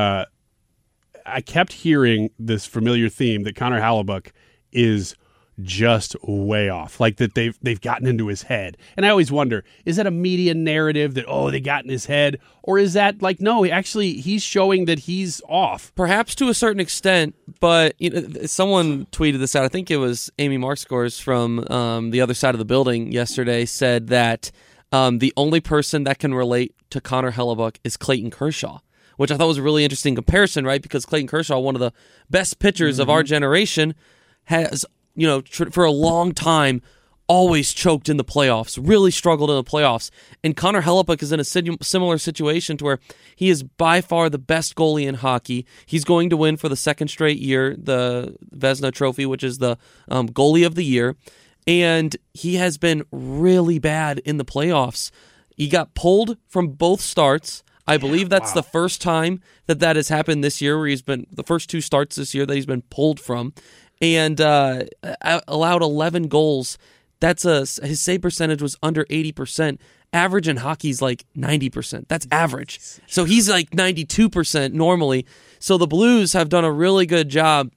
I kept hearing this familiar theme that Connor Hellebuck is just way off, like that they've gotten into his head. And I always wonder, is that a media narrative that, they got in his head? Or is that like, no, actually he's showing that he's off?
Perhaps to a certain extent, but someone tweeted this out. I think it was Amy Markscores from the other side of the building yesterday said that the only person that can relate to Connor Hellebuck is Clayton Kershaw, which I thought was a really interesting comparison, right? Because Clayton Kershaw, one of the best pitchers of our generation, has, for a long time, always choked in the playoffs, really struggled in the playoffs. And Connor Hellebuck is in a similar situation to where he is by far the best goalie in hockey. He's going to win for the second straight year the Vezina Trophy, which is the goalie of the year. And he has been really bad in the playoffs. He got pulled from both starts. I believe that's the first time that has happened this year, where he's been the first 2 starts this year that he's been pulled from, and allowed 11 goals. His save percentage was under 80%. Average in hockey is like 90%. That's average. So he's like 92% normally. So the Blues have done a really good job,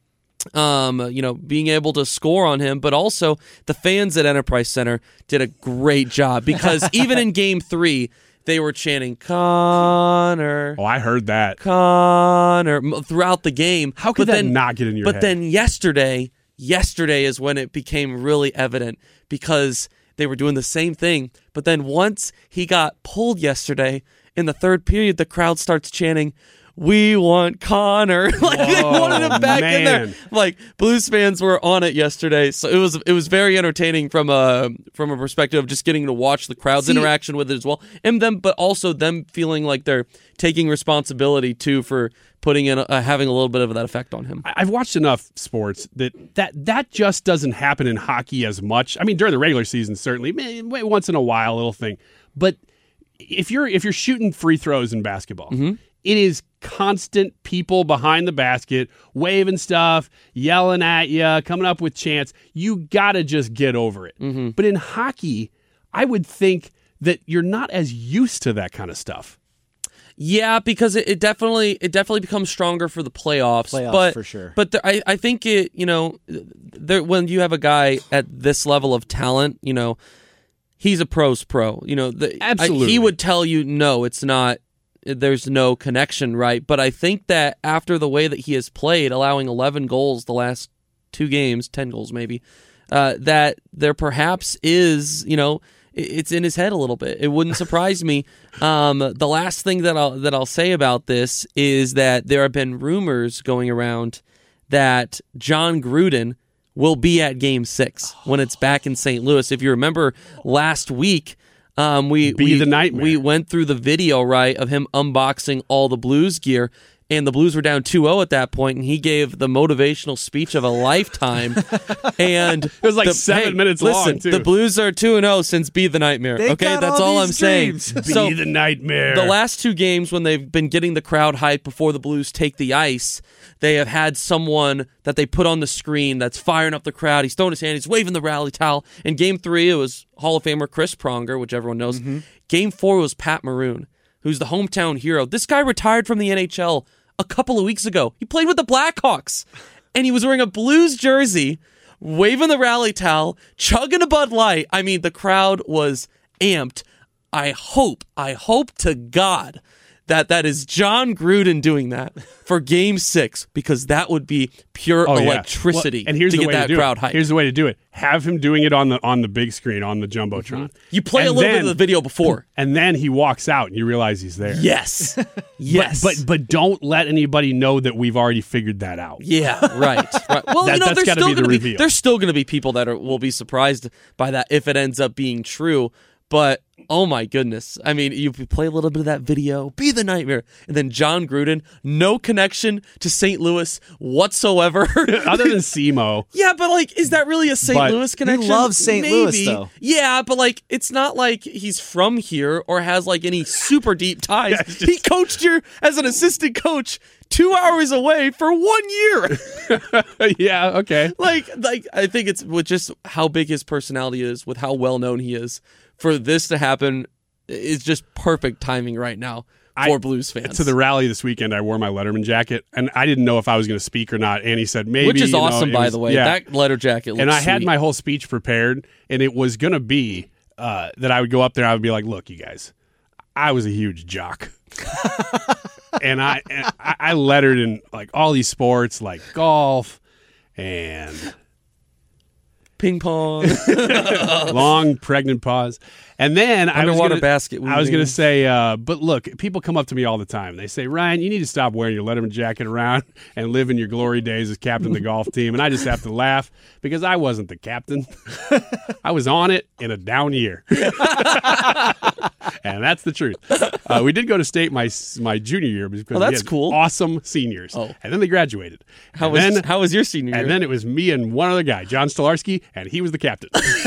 being able to score on him, but also the fans at Enterprise Center did a great job because even in Game 3. They were chanting, Connor.
Oh, I heard that.
Connor, throughout the game.
How could that not get in your head?
But then yesterday is when it became really evident because they were doing the same thing. But then once he got pulled yesterday, in the third period, the crowd starts chanting, we want Connor. Like they wanted him back in there.
Man.
Like Blues fans were on it yesterday, so it was very entertaining from a perspective of just getting to watch the crowd's interaction with it as well, and them, but also them feeling like they're taking responsibility too for putting in having a little bit of that effect on him.
I've watched enough sports that just doesn't happen in hockey as much. I mean, during the regular season, certainly, once in a while, a little thing. But if you're shooting free throws in basketball, it is constant people behind the basket waving stuff, yelling at you, coming up with chants. You gotta just get over it. But in hockey, I would think that you're not as used to that kind of stuff.
Yeah, because it definitely becomes stronger for the playoffs. But,
for sure.
But I think it, when you have a guy at this level of talent, he's a pro's pro.
Absolutely.
He would tell you, no, it's not. There's no connection, right? But I think that after the way that he has played, allowing 11 goals the last 2 games, 10 goals maybe, that there perhaps is, it's in his head a little bit. It wouldn't surprise me. The last thing that I'll say about this is that there have been rumors going around that John Gruden will be at Game 6 when it's back in St. Louis. If you remember last week,
the nightmare.
We went through the video, right, of him unboxing all the Blues gear, and the Blues were down 2-0 at that point, and he gave the motivational speech of a lifetime. And
it was like 7 minutes long, too.
The Blues are 2-0 since Be the Nightmare. That's all I'm saying.
Be the Nightmare.
The last 2 games when they've been getting the crowd hyped before the Blues take the ice, they have had someone that they put on the screen that's firing up the crowd. He's throwing his hand. He's waving the rally towel. In Game 3, it was Hall of Famer Chris Pronger, which everyone knows. Game 4 was Pat Maroon, who's the hometown hero. This guy retired from the NHL a couple of weeks ago. He played with the Blackhawks, and he was wearing a Blues jersey, waving the rally towel, chugging a Bud Light. I mean, the crowd was amped. I hope to God that is John Gruden doing that for Game 6, because that would be pure electricity.
And here's
to
the
get
way
that
to do
crowd
it.
hyped.
Here's the way to do it. Have him doing it on the big screen, on the Jumbotron.
You play a little bit of the video before.
And then he walks out and you realize he's there.
Yes. Yes.
But don't let anybody know that we've already figured that out.
Yeah, right. Well,
that's got to be the reveal.
There's still going to be people that will be surprised by that if it ends up being true. But, oh my goodness. I mean, you play a little bit of that video, Be the Nightmare, and then John Gruden, no connection to St. Louis whatsoever.
Other than SEMO.
Yeah, but, is that really a St. Louis connection?
He loves St. Louis, though.
Yeah, but, it's not like he's from here or has, any super deep ties. Yeah, he coached here as an assistant coach 2 hours away for 1 year.
Yeah, okay.
I think it's with just how big his personality is, with how well known he is. For this to happen is just perfect timing right now for Blues fans.
To the rally this weekend, I wore my Letterman jacket, and I didn't know if I was going to speak or not. Annie said maybe.
Which is awesome, by the way. Yeah. That letter jacket looks
And I
sweet.
had my whole speech prepared, and it was going to be that I would go up there and I would be like, look, you guys, I was a huge jock. and I lettered in all these sports like golf and
ping pong,
long pregnant pause, and then
underwater basket.
I was going to say, but look, people come up to me all the time. They say, Ryan, you need to stop wearing your Letterman jacket around and live in your glory days as captain of the golf team. And I just have to laugh because I wasn't the captain. I was on it in a down year, and that's the truth. We did go to state my junior year because
that's
we had
cool.
Awesome seniors, and then they graduated.
How was your senior year?
And then it was me and one other guy, John Stolarski, and he was the captain.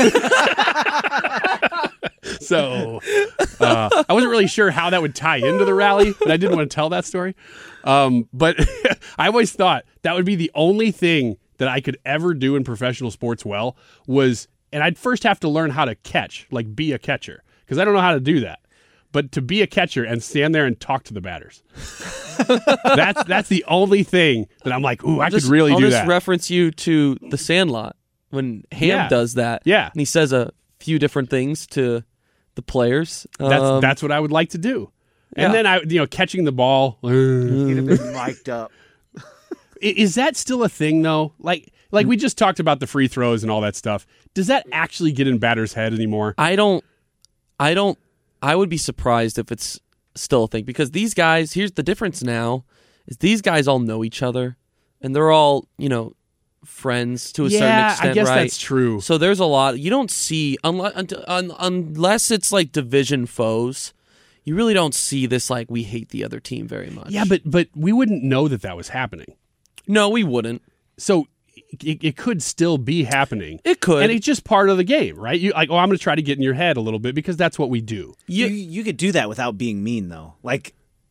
So I wasn't really sure how that would tie into the rally, but I didn't want to tell that story. But I always thought that would be the only thing that I could ever do in professional sports well was, and I'd first have to learn how to catch, be a catcher, because I don't know how to do that. But to be a catcher and stand there and talk to the batters, that's the only thing that I'm like, ooh, I could really do that.
I'll just reference you to The Sandlot when Ham does that.
Yeah.
And he says a few different things to the players.
That's what I would like to do. And then catching the ball.
He'd have been mic'd up.
Is that still a thing though? Like we just talked about the free throws and all that stuff. Does that actually get in batters' head anymore?
I don't. I would be surprised if it's still a thing because these guys, here's the difference now, is these guys all know each other and they're all, friends to a certain extent,
I guess
right?
that's true.
So there's a lot, you don't see, unless it's like division foes, you really don't see this like we hate the other team very much.
Yeah, but we wouldn't know that was happening.
No, we wouldn't.
So it could still be happening.
It could.
And it's just part of the game, right? I'm going to try to get in your head a little bit because that's what we do.
You could do that without being mean, though. Like,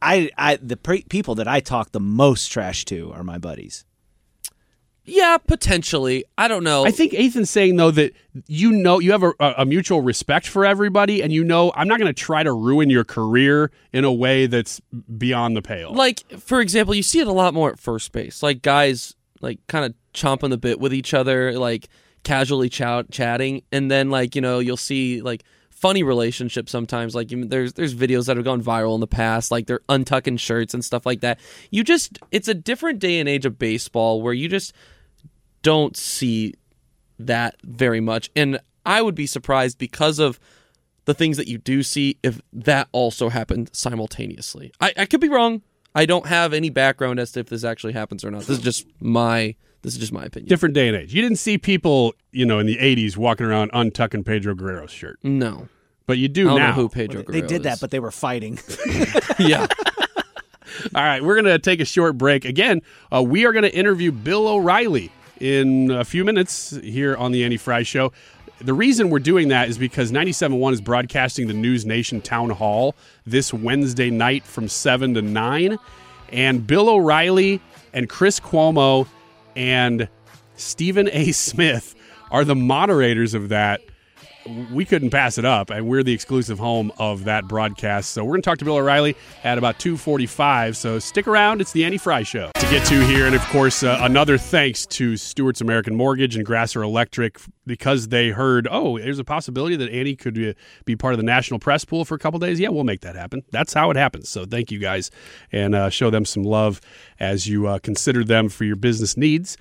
people that I talk the most trash to are my buddies.
Yeah, potentially. I don't know.
I think Ethan's saying, though, that you have a mutual respect for everybody, and I'm not going to try to ruin your career in a way that's beyond the pale.
Like, for example, you see it a lot more at first base. Like, guys, like, kind of chomping the bit with each other, like, casually chatting, and then, like, you'll see, like, funny relationships sometimes. Like, there's videos that have gone viral in the past, like, they're untucking shirts and stuff like that. It's a different day and age of baseball where you just don't see that very much. And I would be surprised because of the things that you do see if that also happened simultaneously. I could be wrong. I don't have any background as to if this actually happens or not. This is just my opinion.
Different day and age. You didn't see people, in the 80s walking around untucking Pedro Guerrero's shirt.
No.
But you do
I don't
now.
know who Pedro Guerrero
They did that,
is.
but they were fighting.
Yeah.
All right, we're going to take a short break. Again, we are going to interview Bill O'Reilly in a few minutes here on the Andy Fry Show. The reason we're doing that is because 97.1 is broadcasting the News Nation Town Hall this Wednesday night from 7 to 9. And Bill O'Reilly and Chris Cuomo and Stephen A. Smith are the moderators of that. We couldn't pass it up, and we're the exclusive home of that broadcast. So we're going to talk to Bill O'Reilly at about 2:45. So stick around. It's the Andy Fry Show to get to here. And, of course, another thanks to Stewart's American Mortgage and Grasser Electric because they heard, there's a possibility that Andy could be part of the national press pool for a couple days. Yeah, we'll make that happen. That's how it happens. So thank you guys, and show them some love as you consider them for your business needs.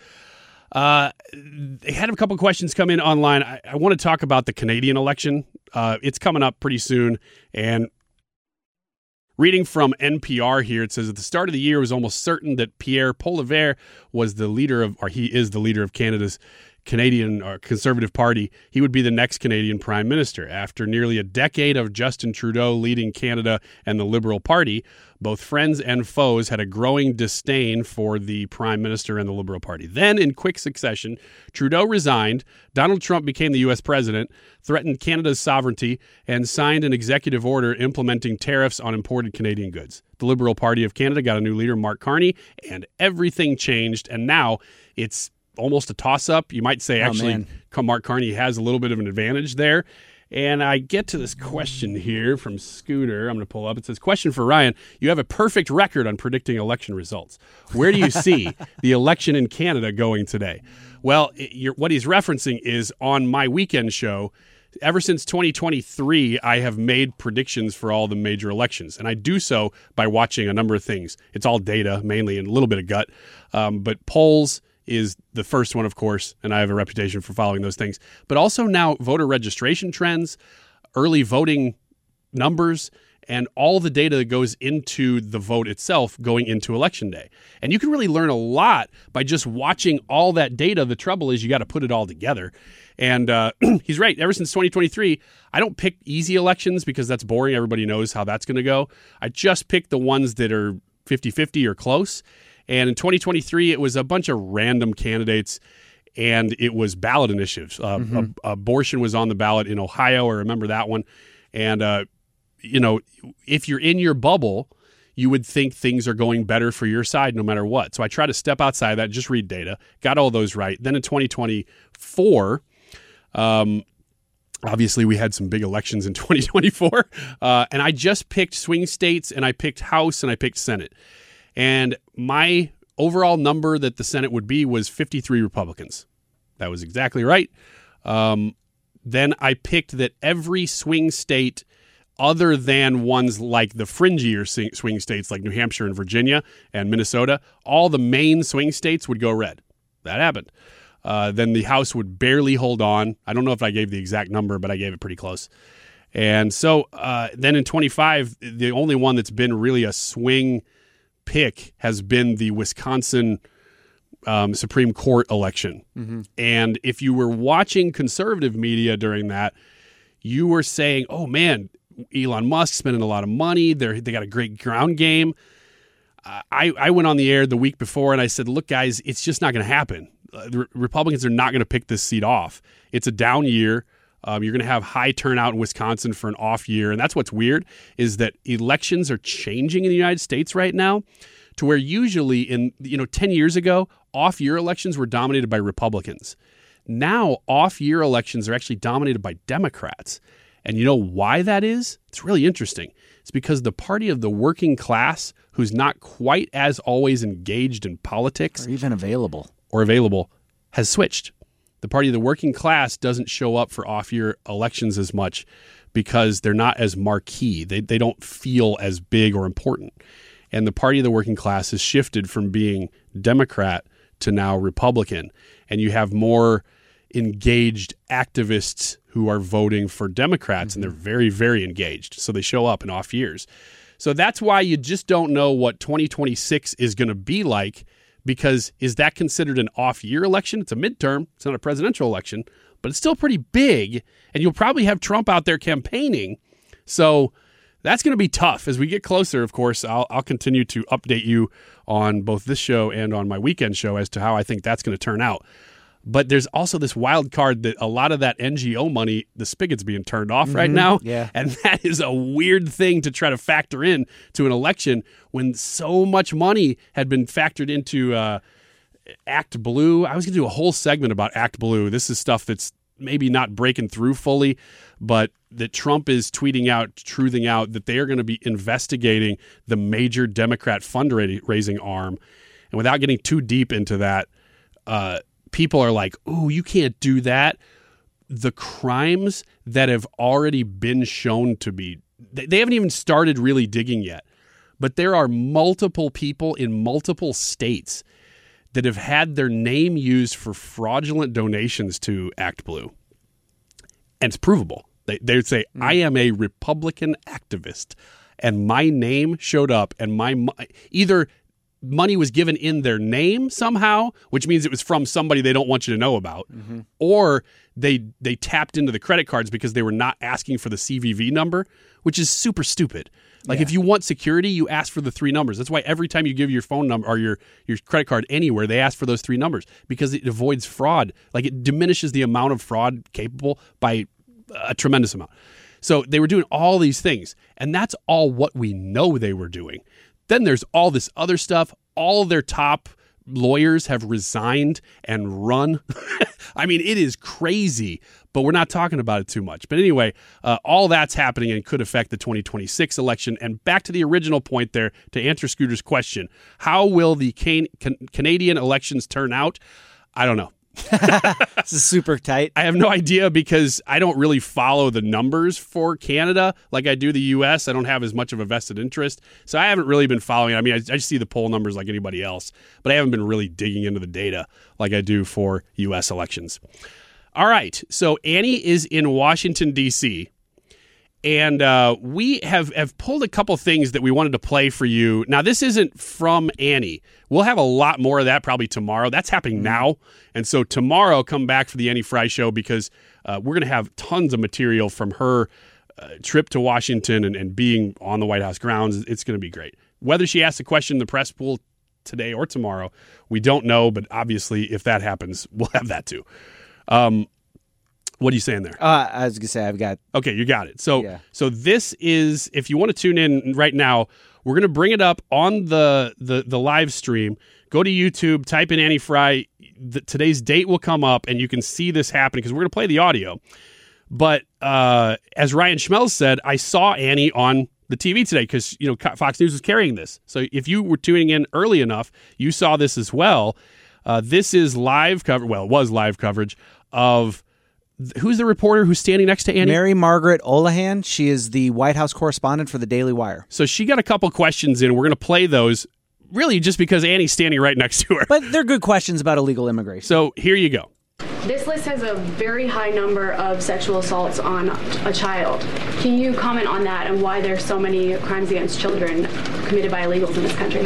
They had a couple questions come in online. I want to talk about the Canadian election. It's coming up pretty soon. And reading from NPR here, it says at the start of the year, it was almost certain that Pierre Poilievre was he is the leader of Canada's Canadian or Conservative Party. He would be the next Canadian Prime Minister. After nearly a decade of Justin Trudeau leading Canada and the Liberal Party, both friends and foes had a growing disdain for the Prime Minister and the Liberal Party. Then, in quick succession, Trudeau resigned, Donald Trump became the U.S. president, threatened Canada's sovereignty, and signed an executive order implementing tariffs on imported Canadian goods. The Liberal Party of Canada got a new leader, Mark Carney, and everything changed, and now it's almost a toss-up. You might say, Mark Carney has a little bit of an advantage there. And I get to this question here from Scooter. I'm going to pull up. It says, question for Ryan. You have a perfect record on predicting election results. Where do you see the election in Canada going today? Well, what he's referencing is on my weekend show. Ever since 2023, I have made predictions for all the major elections, and I do so by watching a number of things. It's all data, mainly, and a little bit of gut. But polls is the first one, of course, and I have a reputation for following those things. But also now voter registration trends, early voting numbers, and all the data that goes into the vote itself going into Election Day. And you can really learn a lot by just watching all that data. The trouble is you got to put it all together. And he's right. Ever since 2023, I don't pick easy elections because that's boring. Everybody knows how that's going to go. I just pick the ones that are 50-50 or close. And in 2023, it was a bunch of random candidates, and it was ballot initiatives. Abortion was on the ballot in Ohio. I remember that one. And, if you're in your bubble, you would think things are going better for your side no matter what. So I try to step outside of that, just read data, got all those right. Then in 2024, obviously we had some big elections in 2024, and I just picked swing states, and I picked House, and I picked Senate. And my overall number that the Senate would be was 53 Republicans. That was exactly right. Then I picked that every swing state, other than ones like the fringier swing states like New Hampshire and Virginia and Minnesota, all the main swing states would go red. That happened. Then the House would barely hold on. I don't know if I gave the exact number, but I gave it pretty close. And so then in 25, the only one that's been really a swing pick has been the Wisconsin Supreme Court election.
Mm-hmm.
And if you were watching conservative media during that, you were saying, oh, man, Elon Musk spending a lot of money. They got a great ground game. I went on the air the week before and I said, look, guys, it's just not going to happen. The Republicans are not going to pick this seat off. It's a down year. You're going to have high turnout in Wisconsin for an off year. And that's what's weird is that elections are changing in the United States right now to where usually 10 years ago, off year elections were dominated by Republicans. Now off year elections are actually dominated by Democrats. And you know why that is? It's really interesting. It's because the party of the working class, who's not quite as always engaged in politics
or even available,
has switched. The party of the working class doesn't show up for off-year elections as much because they're not as marquee. They don't feel as big or important. And the party of the working class has shifted from being Democrat to now Republican. And you have more engaged activists who are voting for Democrats, and they're very, very engaged. So they show up in off years. So that's why you just don't know what 2026 is going to be like, because is that considered an off-year election? It's a midterm. It's not a presidential election, but it's still pretty big, and you'll probably have Trump out there campaigning. So that's going to be tough. As we get closer, of course, I'll continue to update you on both this show and on my weekend show as to how I think that's going to turn out. But there's also this wild card that a lot of that NGO money, the spigot's being turned off right now.
Yeah.
And that is a weird thing to try to factor in to an election when so much money had been factored into Act Blue. I was going to do a whole segment about Act Blue. This is stuff that's maybe not breaking through fully, but that Trump is tweeting out, truthing out that they are going to be investigating the major Democrat fundraising arm. And without getting too deep into that, people are like, ooh, you can't do that. The crimes that have already been shown to be, they haven't even started really digging yet, but there are multiple people in multiple states that have had their name used for fraudulent donations to Act Blue. And it's provable. They would say, I am a Republican activist, and my name showed up, and either money was given in their name somehow, which means it was from somebody they don't want you to know about, or they tapped into the credit cards because they were not asking for the CVV number, which is super stupid. Like if you want security, you ask for the 3 numbers. That's why every time you give your phone number or your credit card anywhere, they ask for those 3 numbers because it avoids fraud. Like it diminishes the amount of fraud capable by a tremendous amount. So they were doing all these things, and that's all what we know they were doing. Then there's all this other stuff. All their top lawyers have resigned and run. I mean, it is crazy, but we're not talking about it too much. But anyway, all that's happening and could affect the 2026 election. And back to the original point there, to answer Scooter's question, how will the Canadian elections turn out? I don't know.
This is super tight.
I have no idea because I don't really follow the numbers for Canada like I do the U.S. I don't have as much of a vested interest. So I haven't really been following it. I mean, I just see the poll numbers like anybody else, but I haven't been really digging into the data like I do for U.S. elections. All right. So Annie is in Washington, D.C., and we have pulled a couple things that we wanted to play for you. Now, this isn't from Annie. We'll have a lot more of that probably tomorrow. That's happening now. And so tomorrow, come back for the Annie Fry Show because we're going to have tons of material from her trip to Washington and being on the White House grounds. It's going to be great. Whether she asks a question in the press pool today or tomorrow, we don't know. But obviously, if that happens, we'll have that too. What are you saying there?
I was going to say I've got...
Okay, you got it. So this is, if you want to tune in right now, we're going to bring it up on the live stream. Go to YouTube, type in Annie Fry. Today's date will come up, and you can see this happening because we're going to play the audio. But as Ryan Schmelz said, I saw Annie on the TV today because Fox News was carrying this. So if you were tuning in early enough, you saw this as well. This is live coverage. Well, it was live coverage of... Who's the reporter who's standing next to Annie?
Mary Margaret Olahan. She is the White House correspondent for the Daily Wire.
So she got a couple questions in. We're going to play those really just because Annie's standing right next to her.
But they're good questions about illegal immigration.
So here you go.
This list has a very high number of sexual assaults on a child. Can you comment on that and why there's so many crimes against children committed by illegals in this country?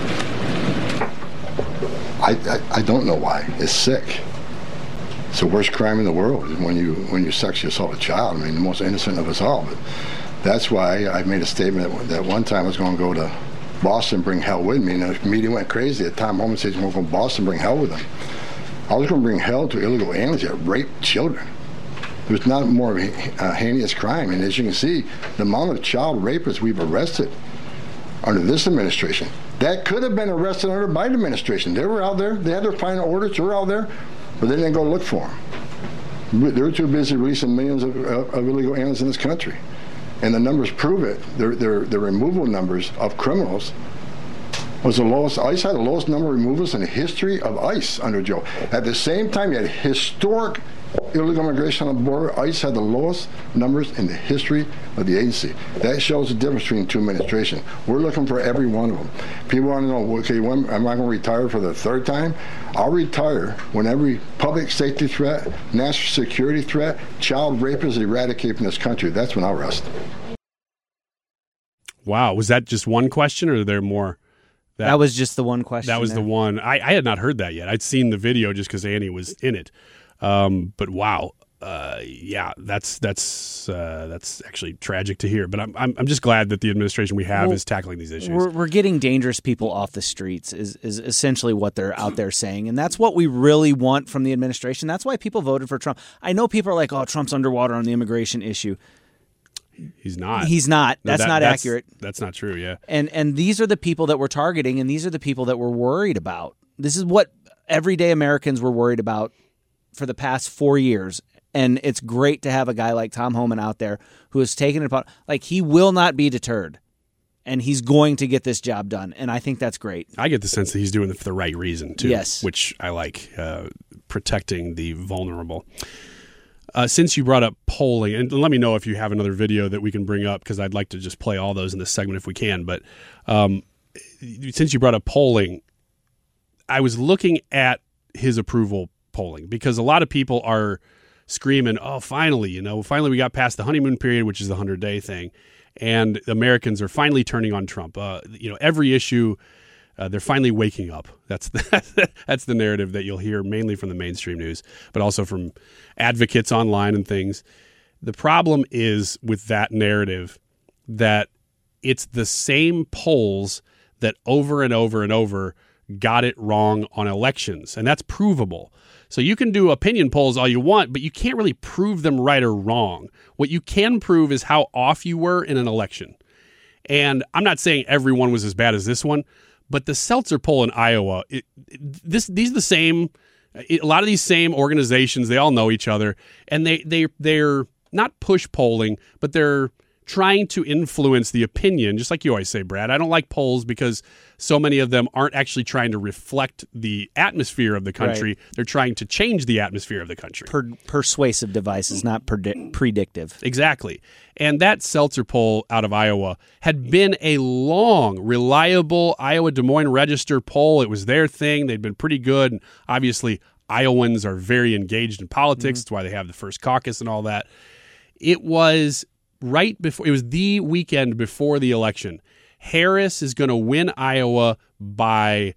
I don't know why. It's sick. It's the worst crime in the world is when you sexually assault a child. I mean, the most innocent of us all. But that's why I made a statement that one time I was going to go to Boston, bring hell with me, and the media went crazy. At Tom Homan said he's going to go to Boston, bring hell with him. I was going to bring hell to illegal aliens that rape children. There's not more of a heinous crime. And as you can see, the amount of child rapists we've arrested under this administration, that could have been arrested under the Biden administration. They were out there. They had their final orders. They were out there, but they didn't go look for them. They were too busy releasing millions of illegal aliens in this country. And the numbers prove it. The removal numbers of criminals was the lowest. ICE had the lowest number of removals in the history of ICE under Joe. At the same time, you had historic illegal immigration on the border. ICE had the lowest numbers in the history of the agency. That shows the difference between two administrations. We're looking for every one of them. People want to know, okay, when am I going to retire for the third time? I'll retire when every public safety threat, national security threat, child rape is eradicated from this country. That's when I'll rest.
Wow. Was that just one question or are there more?
That was just the one question.
That was the one. I had not heard that yet. I'd seen the video just because Annie was in it. But wow, yeah, that's actually tragic to hear. But I'm just glad that the administration we have is tackling these issues.
We're getting dangerous people off the streets is essentially what they're out there saying, and that's what we really want from the administration. That's why people voted for Trump. I know people are like, "Oh, Trump's underwater on the immigration issue."
He's not.
He's not. No, that's not accurate.
That's not true. Yeah.
And these are the people that we're targeting, and these are the people that we're worried about. This is what everyday Americans were worried about for the past 4 years. And it's great to have a guy like Tom Homan out there who has taken it upon. Like, he will not be deterred, and he's going to get this job done. And I think that's great.
I get the sense that he's doing it for the right reason, too.
Yes.
Which I like, protecting the vulnerable. Since you brought up polling, and let me know if you have another video that we can bring up, because I'd like to just play all those in this segment if we can. But since you brought up polling, I was looking at his approval polling, because a lot of people are screaming, oh, finally we got past the honeymoon period, which is the 100-day thing, and Americans are finally turning on Trump. Every issue, they're finally waking up. That's the narrative that you'll hear mainly from the mainstream news, but also from advocates online and things. The problem is with that narrative that it's the same polls that over and over and over got it wrong on elections, and that's provable. So you can do opinion polls all you want, but you can't really prove them right or wrong. What you can prove is how off you were in an election. And I'm not saying everyone was as bad as this one, but the Seltzer poll in Iowa, these are the same. A lot of these same organizations, they all know each other, and they're not push polling, but they're trying to influence the opinion, just like you always say, Brad. I don't like polls because so many of them aren't actually trying to reflect the atmosphere of the country. Right. They're trying to change the atmosphere of the country.
Persuasive devices, not predictive.
Exactly. And that Seltzer poll out of Iowa had been a long, reliable Iowa Des Moines Register poll. It was their thing. They'd been pretty good. And obviously, Iowans are very engaged in politics. That's why they have the first caucus and all that. It was the weekend before the election. Harris is going to win Iowa by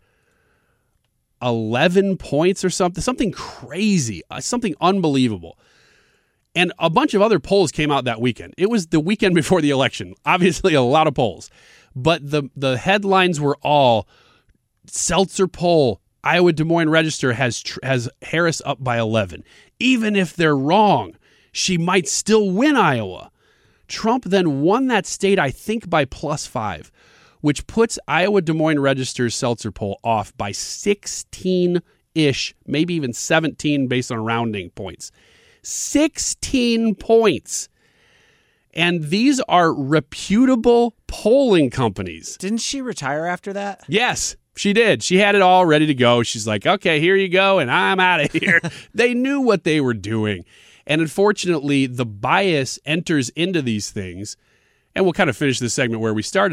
11 points or something crazy, something unbelievable. And a bunch of other polls came out that weekend. It was the weekend before the election. Obviously, a lot of polls. But the headlines were all Seltzer poll, Iowa Des Moines Register has Harris up by 11. Even if they're wrong, she might still win Iowa. Trump then won that state, I think, by +5, which puts Iowa Des Moines Register's Seltzer poll off by 16-ish, maybe even 17 based on rounding points. 16 points. And these are reputable polling companies.
Didn't she retire after that?
Yes, she did. She had it all ready to go. She's like, okay, here you go, and I'm out of here. They knew what they were doing. And unfortunately, the bias enters into these things, and we'll kind of finish this segment where we started it.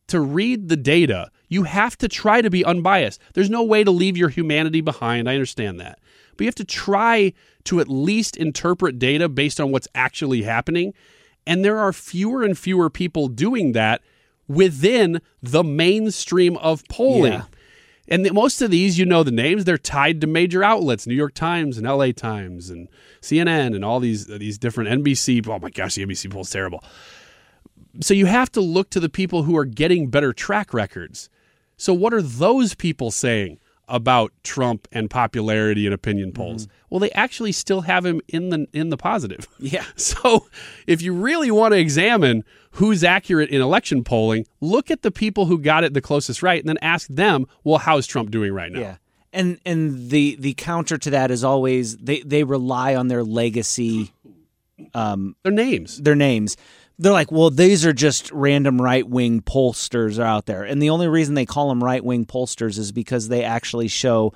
to read the data, you have to try to be unbiased. There's no way to leave your humanity behind. I understand that. But you have to try to at least interpret data based on what's actually happening. And there are fewer and fewer people doing that within the mainstream of polling.
Yeah.
And most of these, you know the names, they're tied to major outlets, New York Times and LA Times and CNN and all these different NBC. Oh my gosh, the NBC poll is terrible. So you have to look to the people who are getting better track records. So what are those people saying about Trump and popularity and opinion polls? Well, they actually still have him in the positive.
Yeah.
So if you really want to examine who's accurate in election polling, look at the people who got it the closest right and then ask them, well, how's Trump doing right now?
Yeah. And the counter to that is always they rely on their legacy.
Their names.
They're like, well, these are just random right-wing pollsters are out there. And the only reason they call them right-wing pollsters is because they actually show,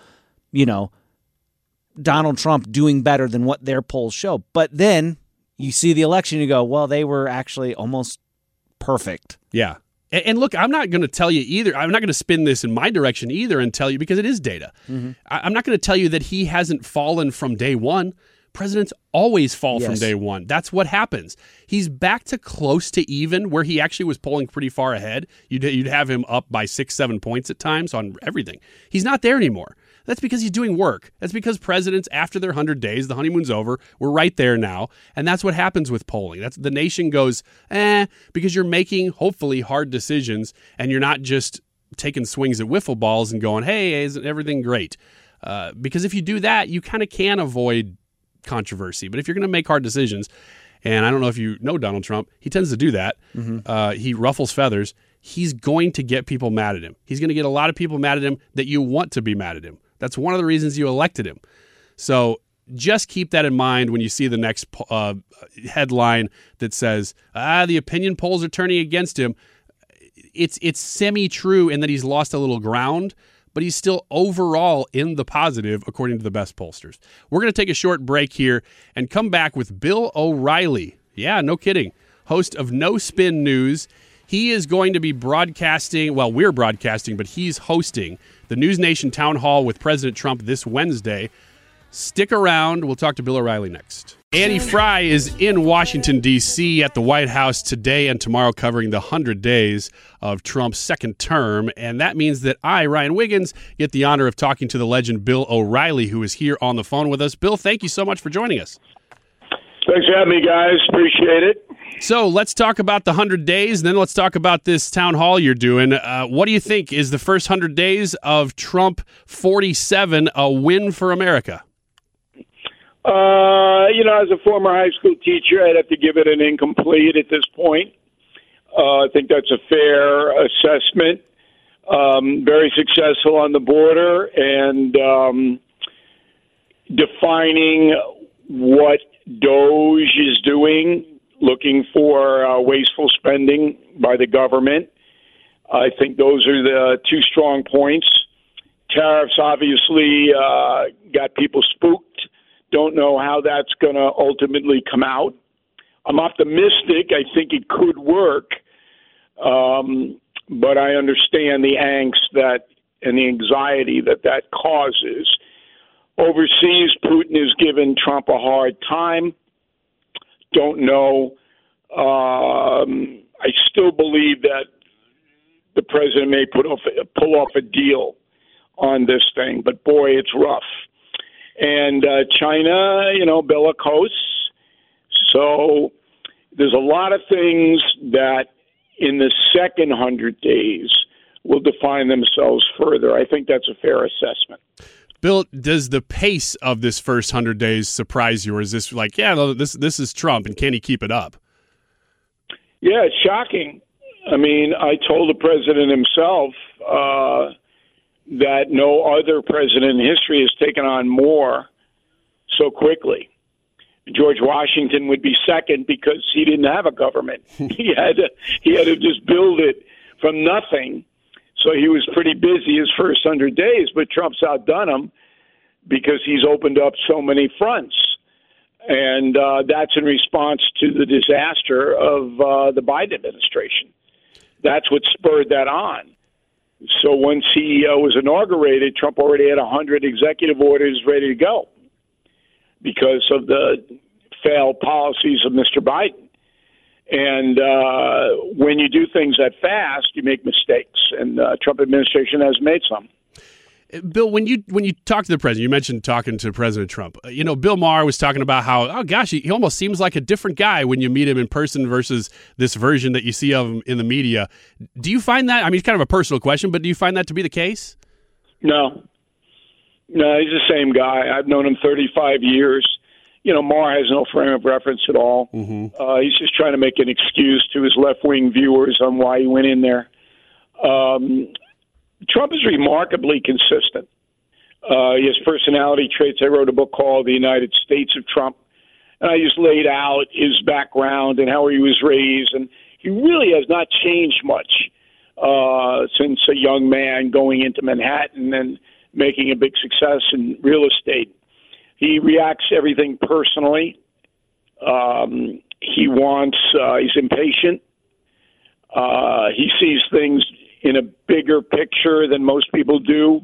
Donald Trump doing better than what their polls show. But then you see the election, you go, well, they were actually almost perfect.
Yeah. And look, I'm not going to tell you either. I'm not going to spin this in my direction either and tell you, because it is data. I'm not going to tell you that he hasn't fallen from day one. Presidents always fall from day one. That's what happens. He's back to close to even, where he actually was polling pretty far ahead. You'd have him up by 6-7 points at times on everything. He's not there anymore. That's because he's doing work. That's because presidents, after their 100 days, the honeymoon's over, we're right there now. And that's what happens with polling. That's the nation goes, because you're making, hopefully, hard decisions, and you're not just taking swings at wiffle balls and going, hey, isn't everything great? Because if you do that, you kind of can avoid controversy. But if you're going to make hard decisions, and I don't know if you know Donald Trump, he tends to do that. He ruffles feathers. He's going to get people mad at him. He's going to get a lot of people mad at him that you want to be mad at him. That's one of the reasons you elected him. So just keep that in mind when you see the next headline that says, the opinion polls are turning against him. It's semi-true in that he's lost a little ground, but he's still overall in the positive according to the best pollsters. We're going to take a short break here and come back with Bill O'Reilly. Yeah, no kidding. Host of No Spin News. He is going to be broadcasting, well, we're broadcasting, but he's hosting the News Nation Town Hall with President Trump this Wednesday. Stick around. We'll talk to Bill O'Reilly next. Annie Fry is in Washington, D.C. at the White House today and tomorrow covering the 100 days of Trump's second term. And that means that I, Ryan Wiggins, get the honor of talking to the legend Bill O'Reilly, who is here on the phone with us. Bill, thank you so much for joining us.
Thanks for having me, guys. Appreciate it.
So let's talk about the 100 days, and then let's talk about this town hall you're doing. What do you think? Is the first 100 days of Trump 47 a win for America?
As a former high school teacher, I'd have to give it an incomplete at this point. I think that's a fair assessment. Very successful on the border and defining what DOGE is doing, looking for wasteful spending by the government. I think those are the two strong points. Tariffs obviously got people spooked. Don't know how that's going to ultimately come out. I'm optimistic. I think it could work. But I understand the angst and the anxiety that causes. Overseas, Putin has given Trump a hard time. Don't know. I still believe that the president may pull off a deal on this thing, but boy, it's rough. And China, bellicose. So there's a lot of things that in the second 100 days will define themselves further. I think that's a fair assessment.
Bill, does the pace of this first 100 days surprise you, or is this like, this is Trump, and can he keep it up?
Yeah, it's shocking. I mean, I told the president himself that no other president in history has taken on more so quickly. George Washington would be second because he didn't have a government. He had to just build it from nothing. So he was pretty busy his first 100 days, but Trump's outdone him because he's opened up so many fronts. And that's in response to the disaster of the Biden administration. That's what spurred that on. So once he was inaugurated, Trump already had 100 executive orders ready to go because of the failed policies of Mr. Biden. And when you do things that fast, you make mistakes, and the Trump administration has made some.
Bill, when you talk to the president, you mentioned talking to President Trump. Bill Maher was talking about how, oh gosh, he almost seems like a different guy when you meet him in person versus this version that you see of him in the media. Do you find that? I mean, it's kind of a personal question, but do you find that to be the case?
No, he's the same guy. I've known him 35 years. Maher has no frame of reference at all.
Mm-hmm.
He's just trying to make an excuse to his left-wing viewers on why he went in there. Trump is remarkably consistent. He has personality traits. I wrote a book called The United States of Trump, and I just laid out his background and how he was raised, and he really has not changed much since a young man going into Manhattan and making a big success in real estate. He reacts to everything personally. He's impatient. He sees things in a bigger picture than most people do.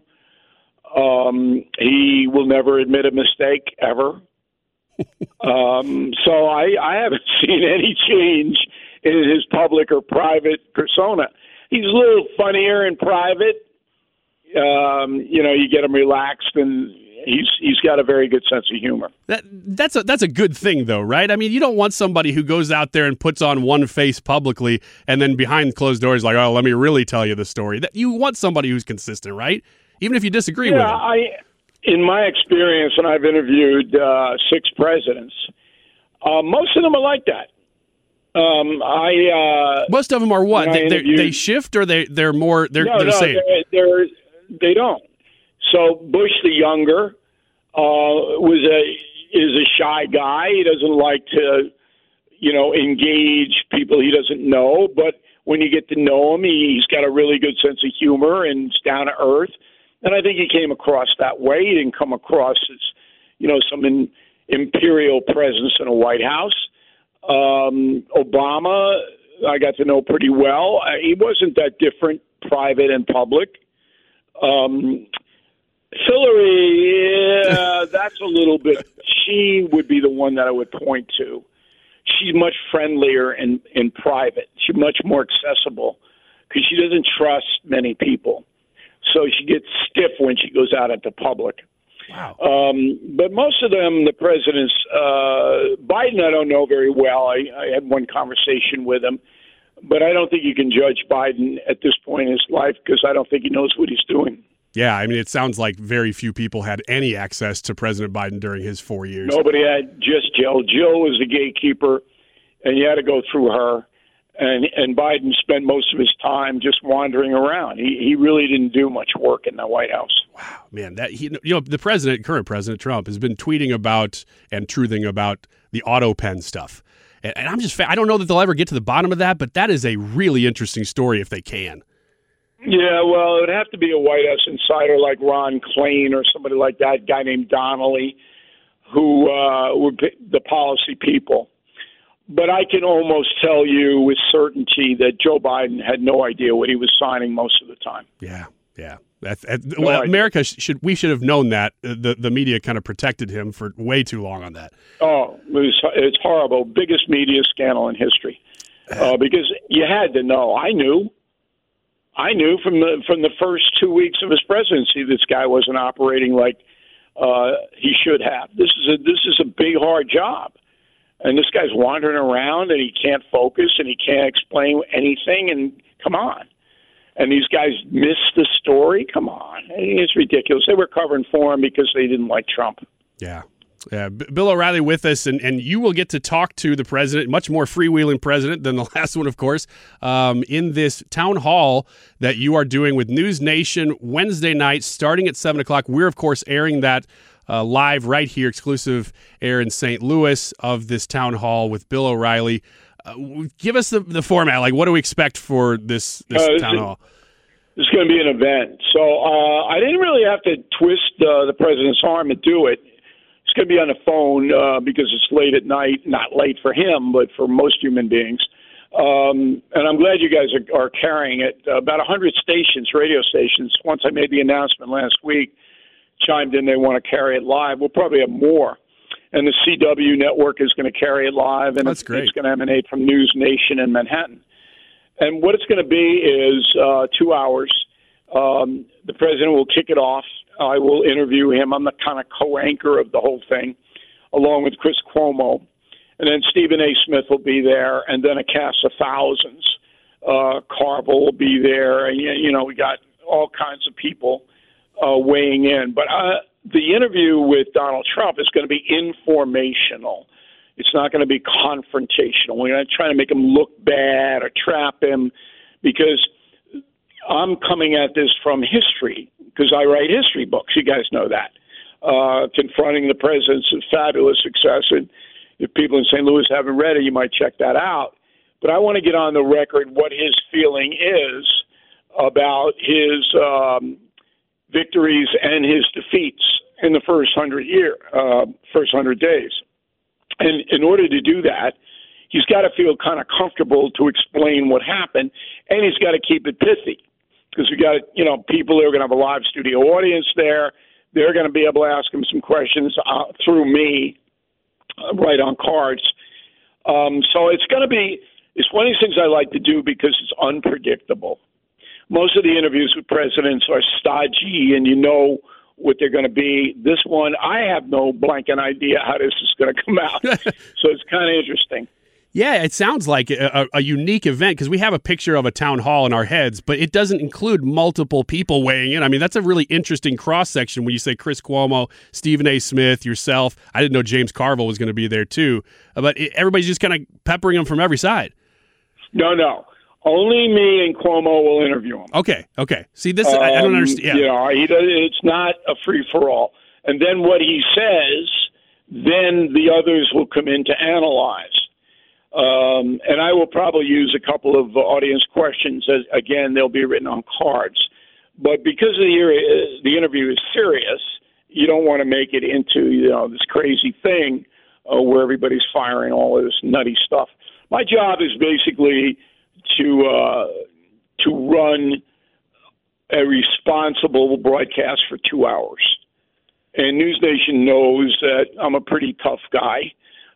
He will never admit a mistake, ever. So I haven't seen any change in his public or private persona. He's a little funnier in private. You get him relaxed, and he's got a very good sense of humor.
That's a good thing, though, right? I mean, you don't want somebody who goes out there and puts on one face publicly and then behind closed doors like, oh, let me really tell you the story. That you want somebody who's consistent, right? Even if you disagree with him.
In my experience, and I've interviewed 6 presidents, most of them are like that.
Most of them are what? They shift, or they're more they're the same.
They don't. So Bush the younger is a shy guy. He doesn't like to, engage people he doesn't know. But when you get to know him, he's got a really good sense of humor and he's down to earth. And I think he came across that way. He didn't come across as, some imperial presence in a White House. Obama, I got to know pretty well. He wasn't that different, private and public. Hillary, that's a little bit. She would be the one that I would point to. She's much friendlier in private. She's much more accessible because she doesn't trust many people. So she gets stiff when she goes out into public.
Wow.
But most of them, the presidents, Biden, I don't know very well. I had one conversation with him. But I don't think you can judge Biden at this point in his life because I don't think he knows what he's doing.
Yeah, I mean, it sounds like very few people had any access to President Biden during his 4 years.
Nobody had, just Jill. Jill was the gatekeeper, and you had to go through her. And Biden spent most of his time just wandering around. He really didn't do much work in the White House.
Wow, man, the current President Trump has been tweeting about and truthing about the auto pen stuff. And I don't know that they'll ever get to the bottom of that, but that is a really interesting story if they can.
Yeah, well, it would have to be a White House insider like Ron Klain or somebody like that, guy named Donnelly, who would be the policy people. But I can almost tell you with certainty that Joe Biden had no idea what he was signing most of the time.
Yeah. America should have known that. The media kind of protected him for way too long on that.
Oh, it's horrible. Biggest media scandal in history. Because you had to know. I knew from the first 2 weeks of his presidency, this guy wasn't operating like he should have. This is a big, hard job. And this guy's wandering around and he can't focus and he can't explain anything. And come on. And these guys miss the story. Come on. It's ridiculous. They were covering for him because they didn't like Trump.
Yeah. Bill O'Reilly with us, and you will get to talk to the president, much more freewheeling president than the last one, of course, in this town hall that you are doing with News Nation Wednesday night starting at 7 o'clock. We're, of course, airing that live right here, exclusive air in St. Louis of this town hall with Bill O'Reilly. Give us the format. Like, what do we expect for this town hall?
This is going to be an event. So I didn't really have to twist the president's arm to do it. It's going to be on the phone because it's late at night. Not late for him, but for most human beings. And I'm glad you guys are carrying it. About 100 stations, radio stations, once I made the announcement last week, chimed in they want to carry it live. We'll probably have more. And the CW network is going to carry it live, and it's going to emanate from News Nation in Manhattan. And what it's going to be is 2 hours. The president will kick it off. I will interview him. I'm the kind of co-anchor of the whole thing, along with Chris Cuomo. And then Stephen A. Smith will be there, and then a cast of thousands. Carville will be there. And, we got all kinds of people weighing in. But the interview with Donald Trump is going to be informational. It's not going to be confrontational. We're not trying to make him look bad or trap him, because I'm coming at this from history, because I write history books. You guys know that. Confronting the President's Fabulous Success. And if people in St. Louis haven't read it, you might check that out. But I want to get on the record what his feeling is about his victories and his defeats in the first 100 days. And in order to do that, he's got to feel kind of comfortable to explain what happened, and he's got to keep it pithy, because we got, people that are going to have a live studio audience there. They're going to be able to ask him some questions through me, right on cards. So it's one of these things I like to do because it's unpredictable. Most of the interviews with presidents are stodgy, and you know what they're going to be. This one, I have no blanket idea how this is going to come out. So it's kind of interesting.
Yeah, it sounds like a unique event, because we have a picture of a town hall in our heads, but it doesn't include multiple people weighing in. I mean, that's a really interesting cross-section when you say Chris Cuomo, Stephen A. Smith, yourself. I didn't know James Carville was going to be there too. But everybody's just kind of peppering him from every side.
No. Only me and Cuomo will interview him.
Okay. See, this I don't understand. Yeah.
It's not a free-for-all. And then what he says, then the others will come in to analyze. And I will probably use a couple of audience questions. Again, they'll be written on cards. But because the interview is serious, you don't want to make it into this crazy thing where everybody's firing all of this nutty stuff. My job is basically to run a responsible broadcast for 2 hours. And News Nation knows that I'm a pretty tough guy.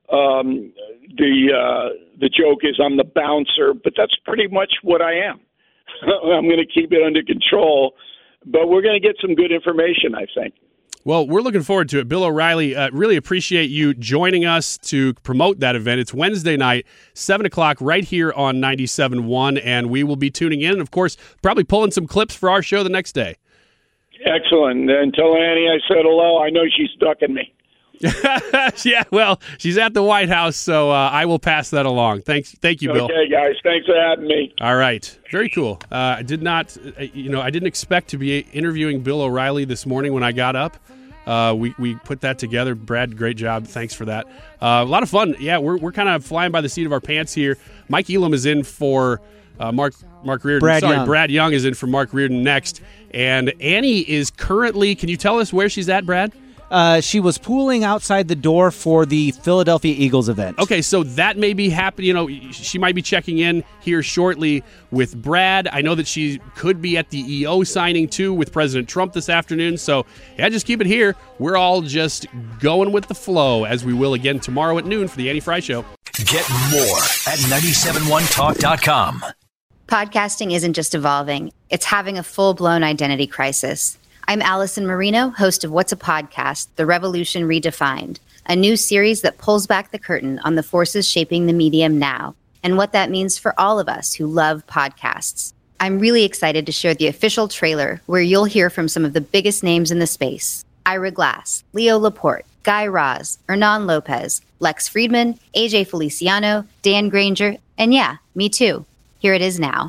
The joke is I'm the bouncer, but that's pretty much what I am. I'm going to keep it under control, but we're going to get some good information, I think.
Well, we're looking forward to it. Bill O'Reilly, really appreciate you joining us to promote that event. It's Wednesday night, 7 o'clock, right here on 97.1, and we will be tuning in, and, of course, probably pulling some clips for our show the next day.
Excellent. And tell Annie I said hello. I know she's ducking me.
Yeah, well, she's at the White House, so I will pass that along. Thank you, Bill.
Okay, guys. Thanks for having me.
All right. Very cool. I didn't expect to be interviewing Bill O'Reilly this morning when I got up. We put that together. Brad, great job. Thanks for that. A lot of fun. Yeah, we're kind of flying by the seat of our pants here. Mike Elam is in for Mark Reardon. Brad Young is in for Mark Reardon next. And Annie is currently, can you tell us where she's at, Brad?
She was pooling outside the door for the Philadelphia Eagles event.
Okay, so that may be happening. She might be checking in here shortly with Brad. I know that she could be at the EO signing, too, with President Trump this afternoon. So, yeah, just keep it here. We're all just going with the flow, as we will again tomorrow at noon for the Annie Fry Show.
Get more at 971talk.com.
Podcasting isn't just evolving. It's having a full-blown identity crisis. I'm Allison Marino, host of What's a Podcast? The Revolution Redefined, a new series that pulls back the curtain on the forces shaping the medium now and what that means for all of us who love podcasts. I'm really excited to share the official trailer where you'll hear from some of the biggest names in the space. Ira Glass, Leo Laporte, Guy Raz, Hernan Lopez, Lex Friedman, AJ Feliciano, Dan Granger, and yeah, me too. Here it is now.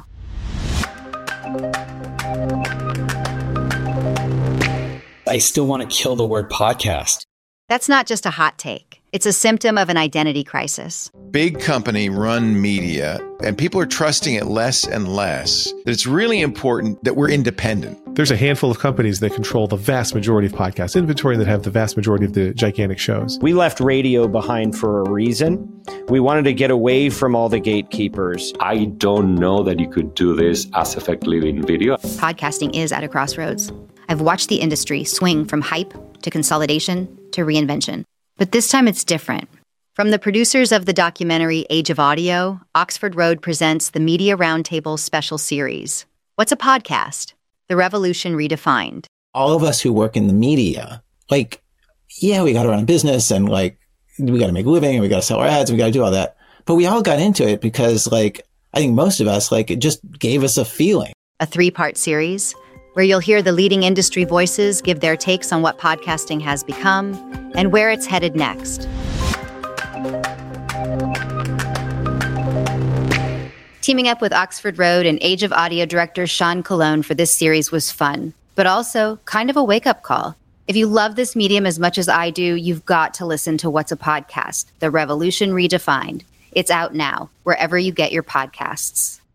I still want to kill the word podcast.
That's not just a hot take. It's a symptom of an identity crisis.
Big company run media, and people are trusting it less and less. That it's really important that we're independent.
There's a handful of companies that control the vast majority of podcast inventory and that have the vast majority of the gigantic shows.
We left radio behind for a reason. We wanted to get away from all the gatekeepers.
I don't know that you could do this as effectively in video.
Podcasting is at a crossroads. I've watched the industry swing from hype to consolidation to reinvention. But this time it's different. From the producers of the documentary Age of Audio, Oxford Road presents the Media Roundtable special series. What's a podcast? The Revolution Redefined.
All of us who work in the media, we got to run a business and we got to make a living and we got to sell our ads and we got to do all that. But we all got into it because I think most of us, it just gave us a feeling.
A 3-part series where you'll hear the leading industry voices give their takes on what podcasting has become and where it's headed next. Teaming up with Oxford Road and Age of Audio director Sean Colon for this series was fun, but also kind of a wake-up call. If you love this medium as much as I do, you've got to listen to What's a Podcast? The Revolution Redefined. It's out now, wherever you get your podcasts.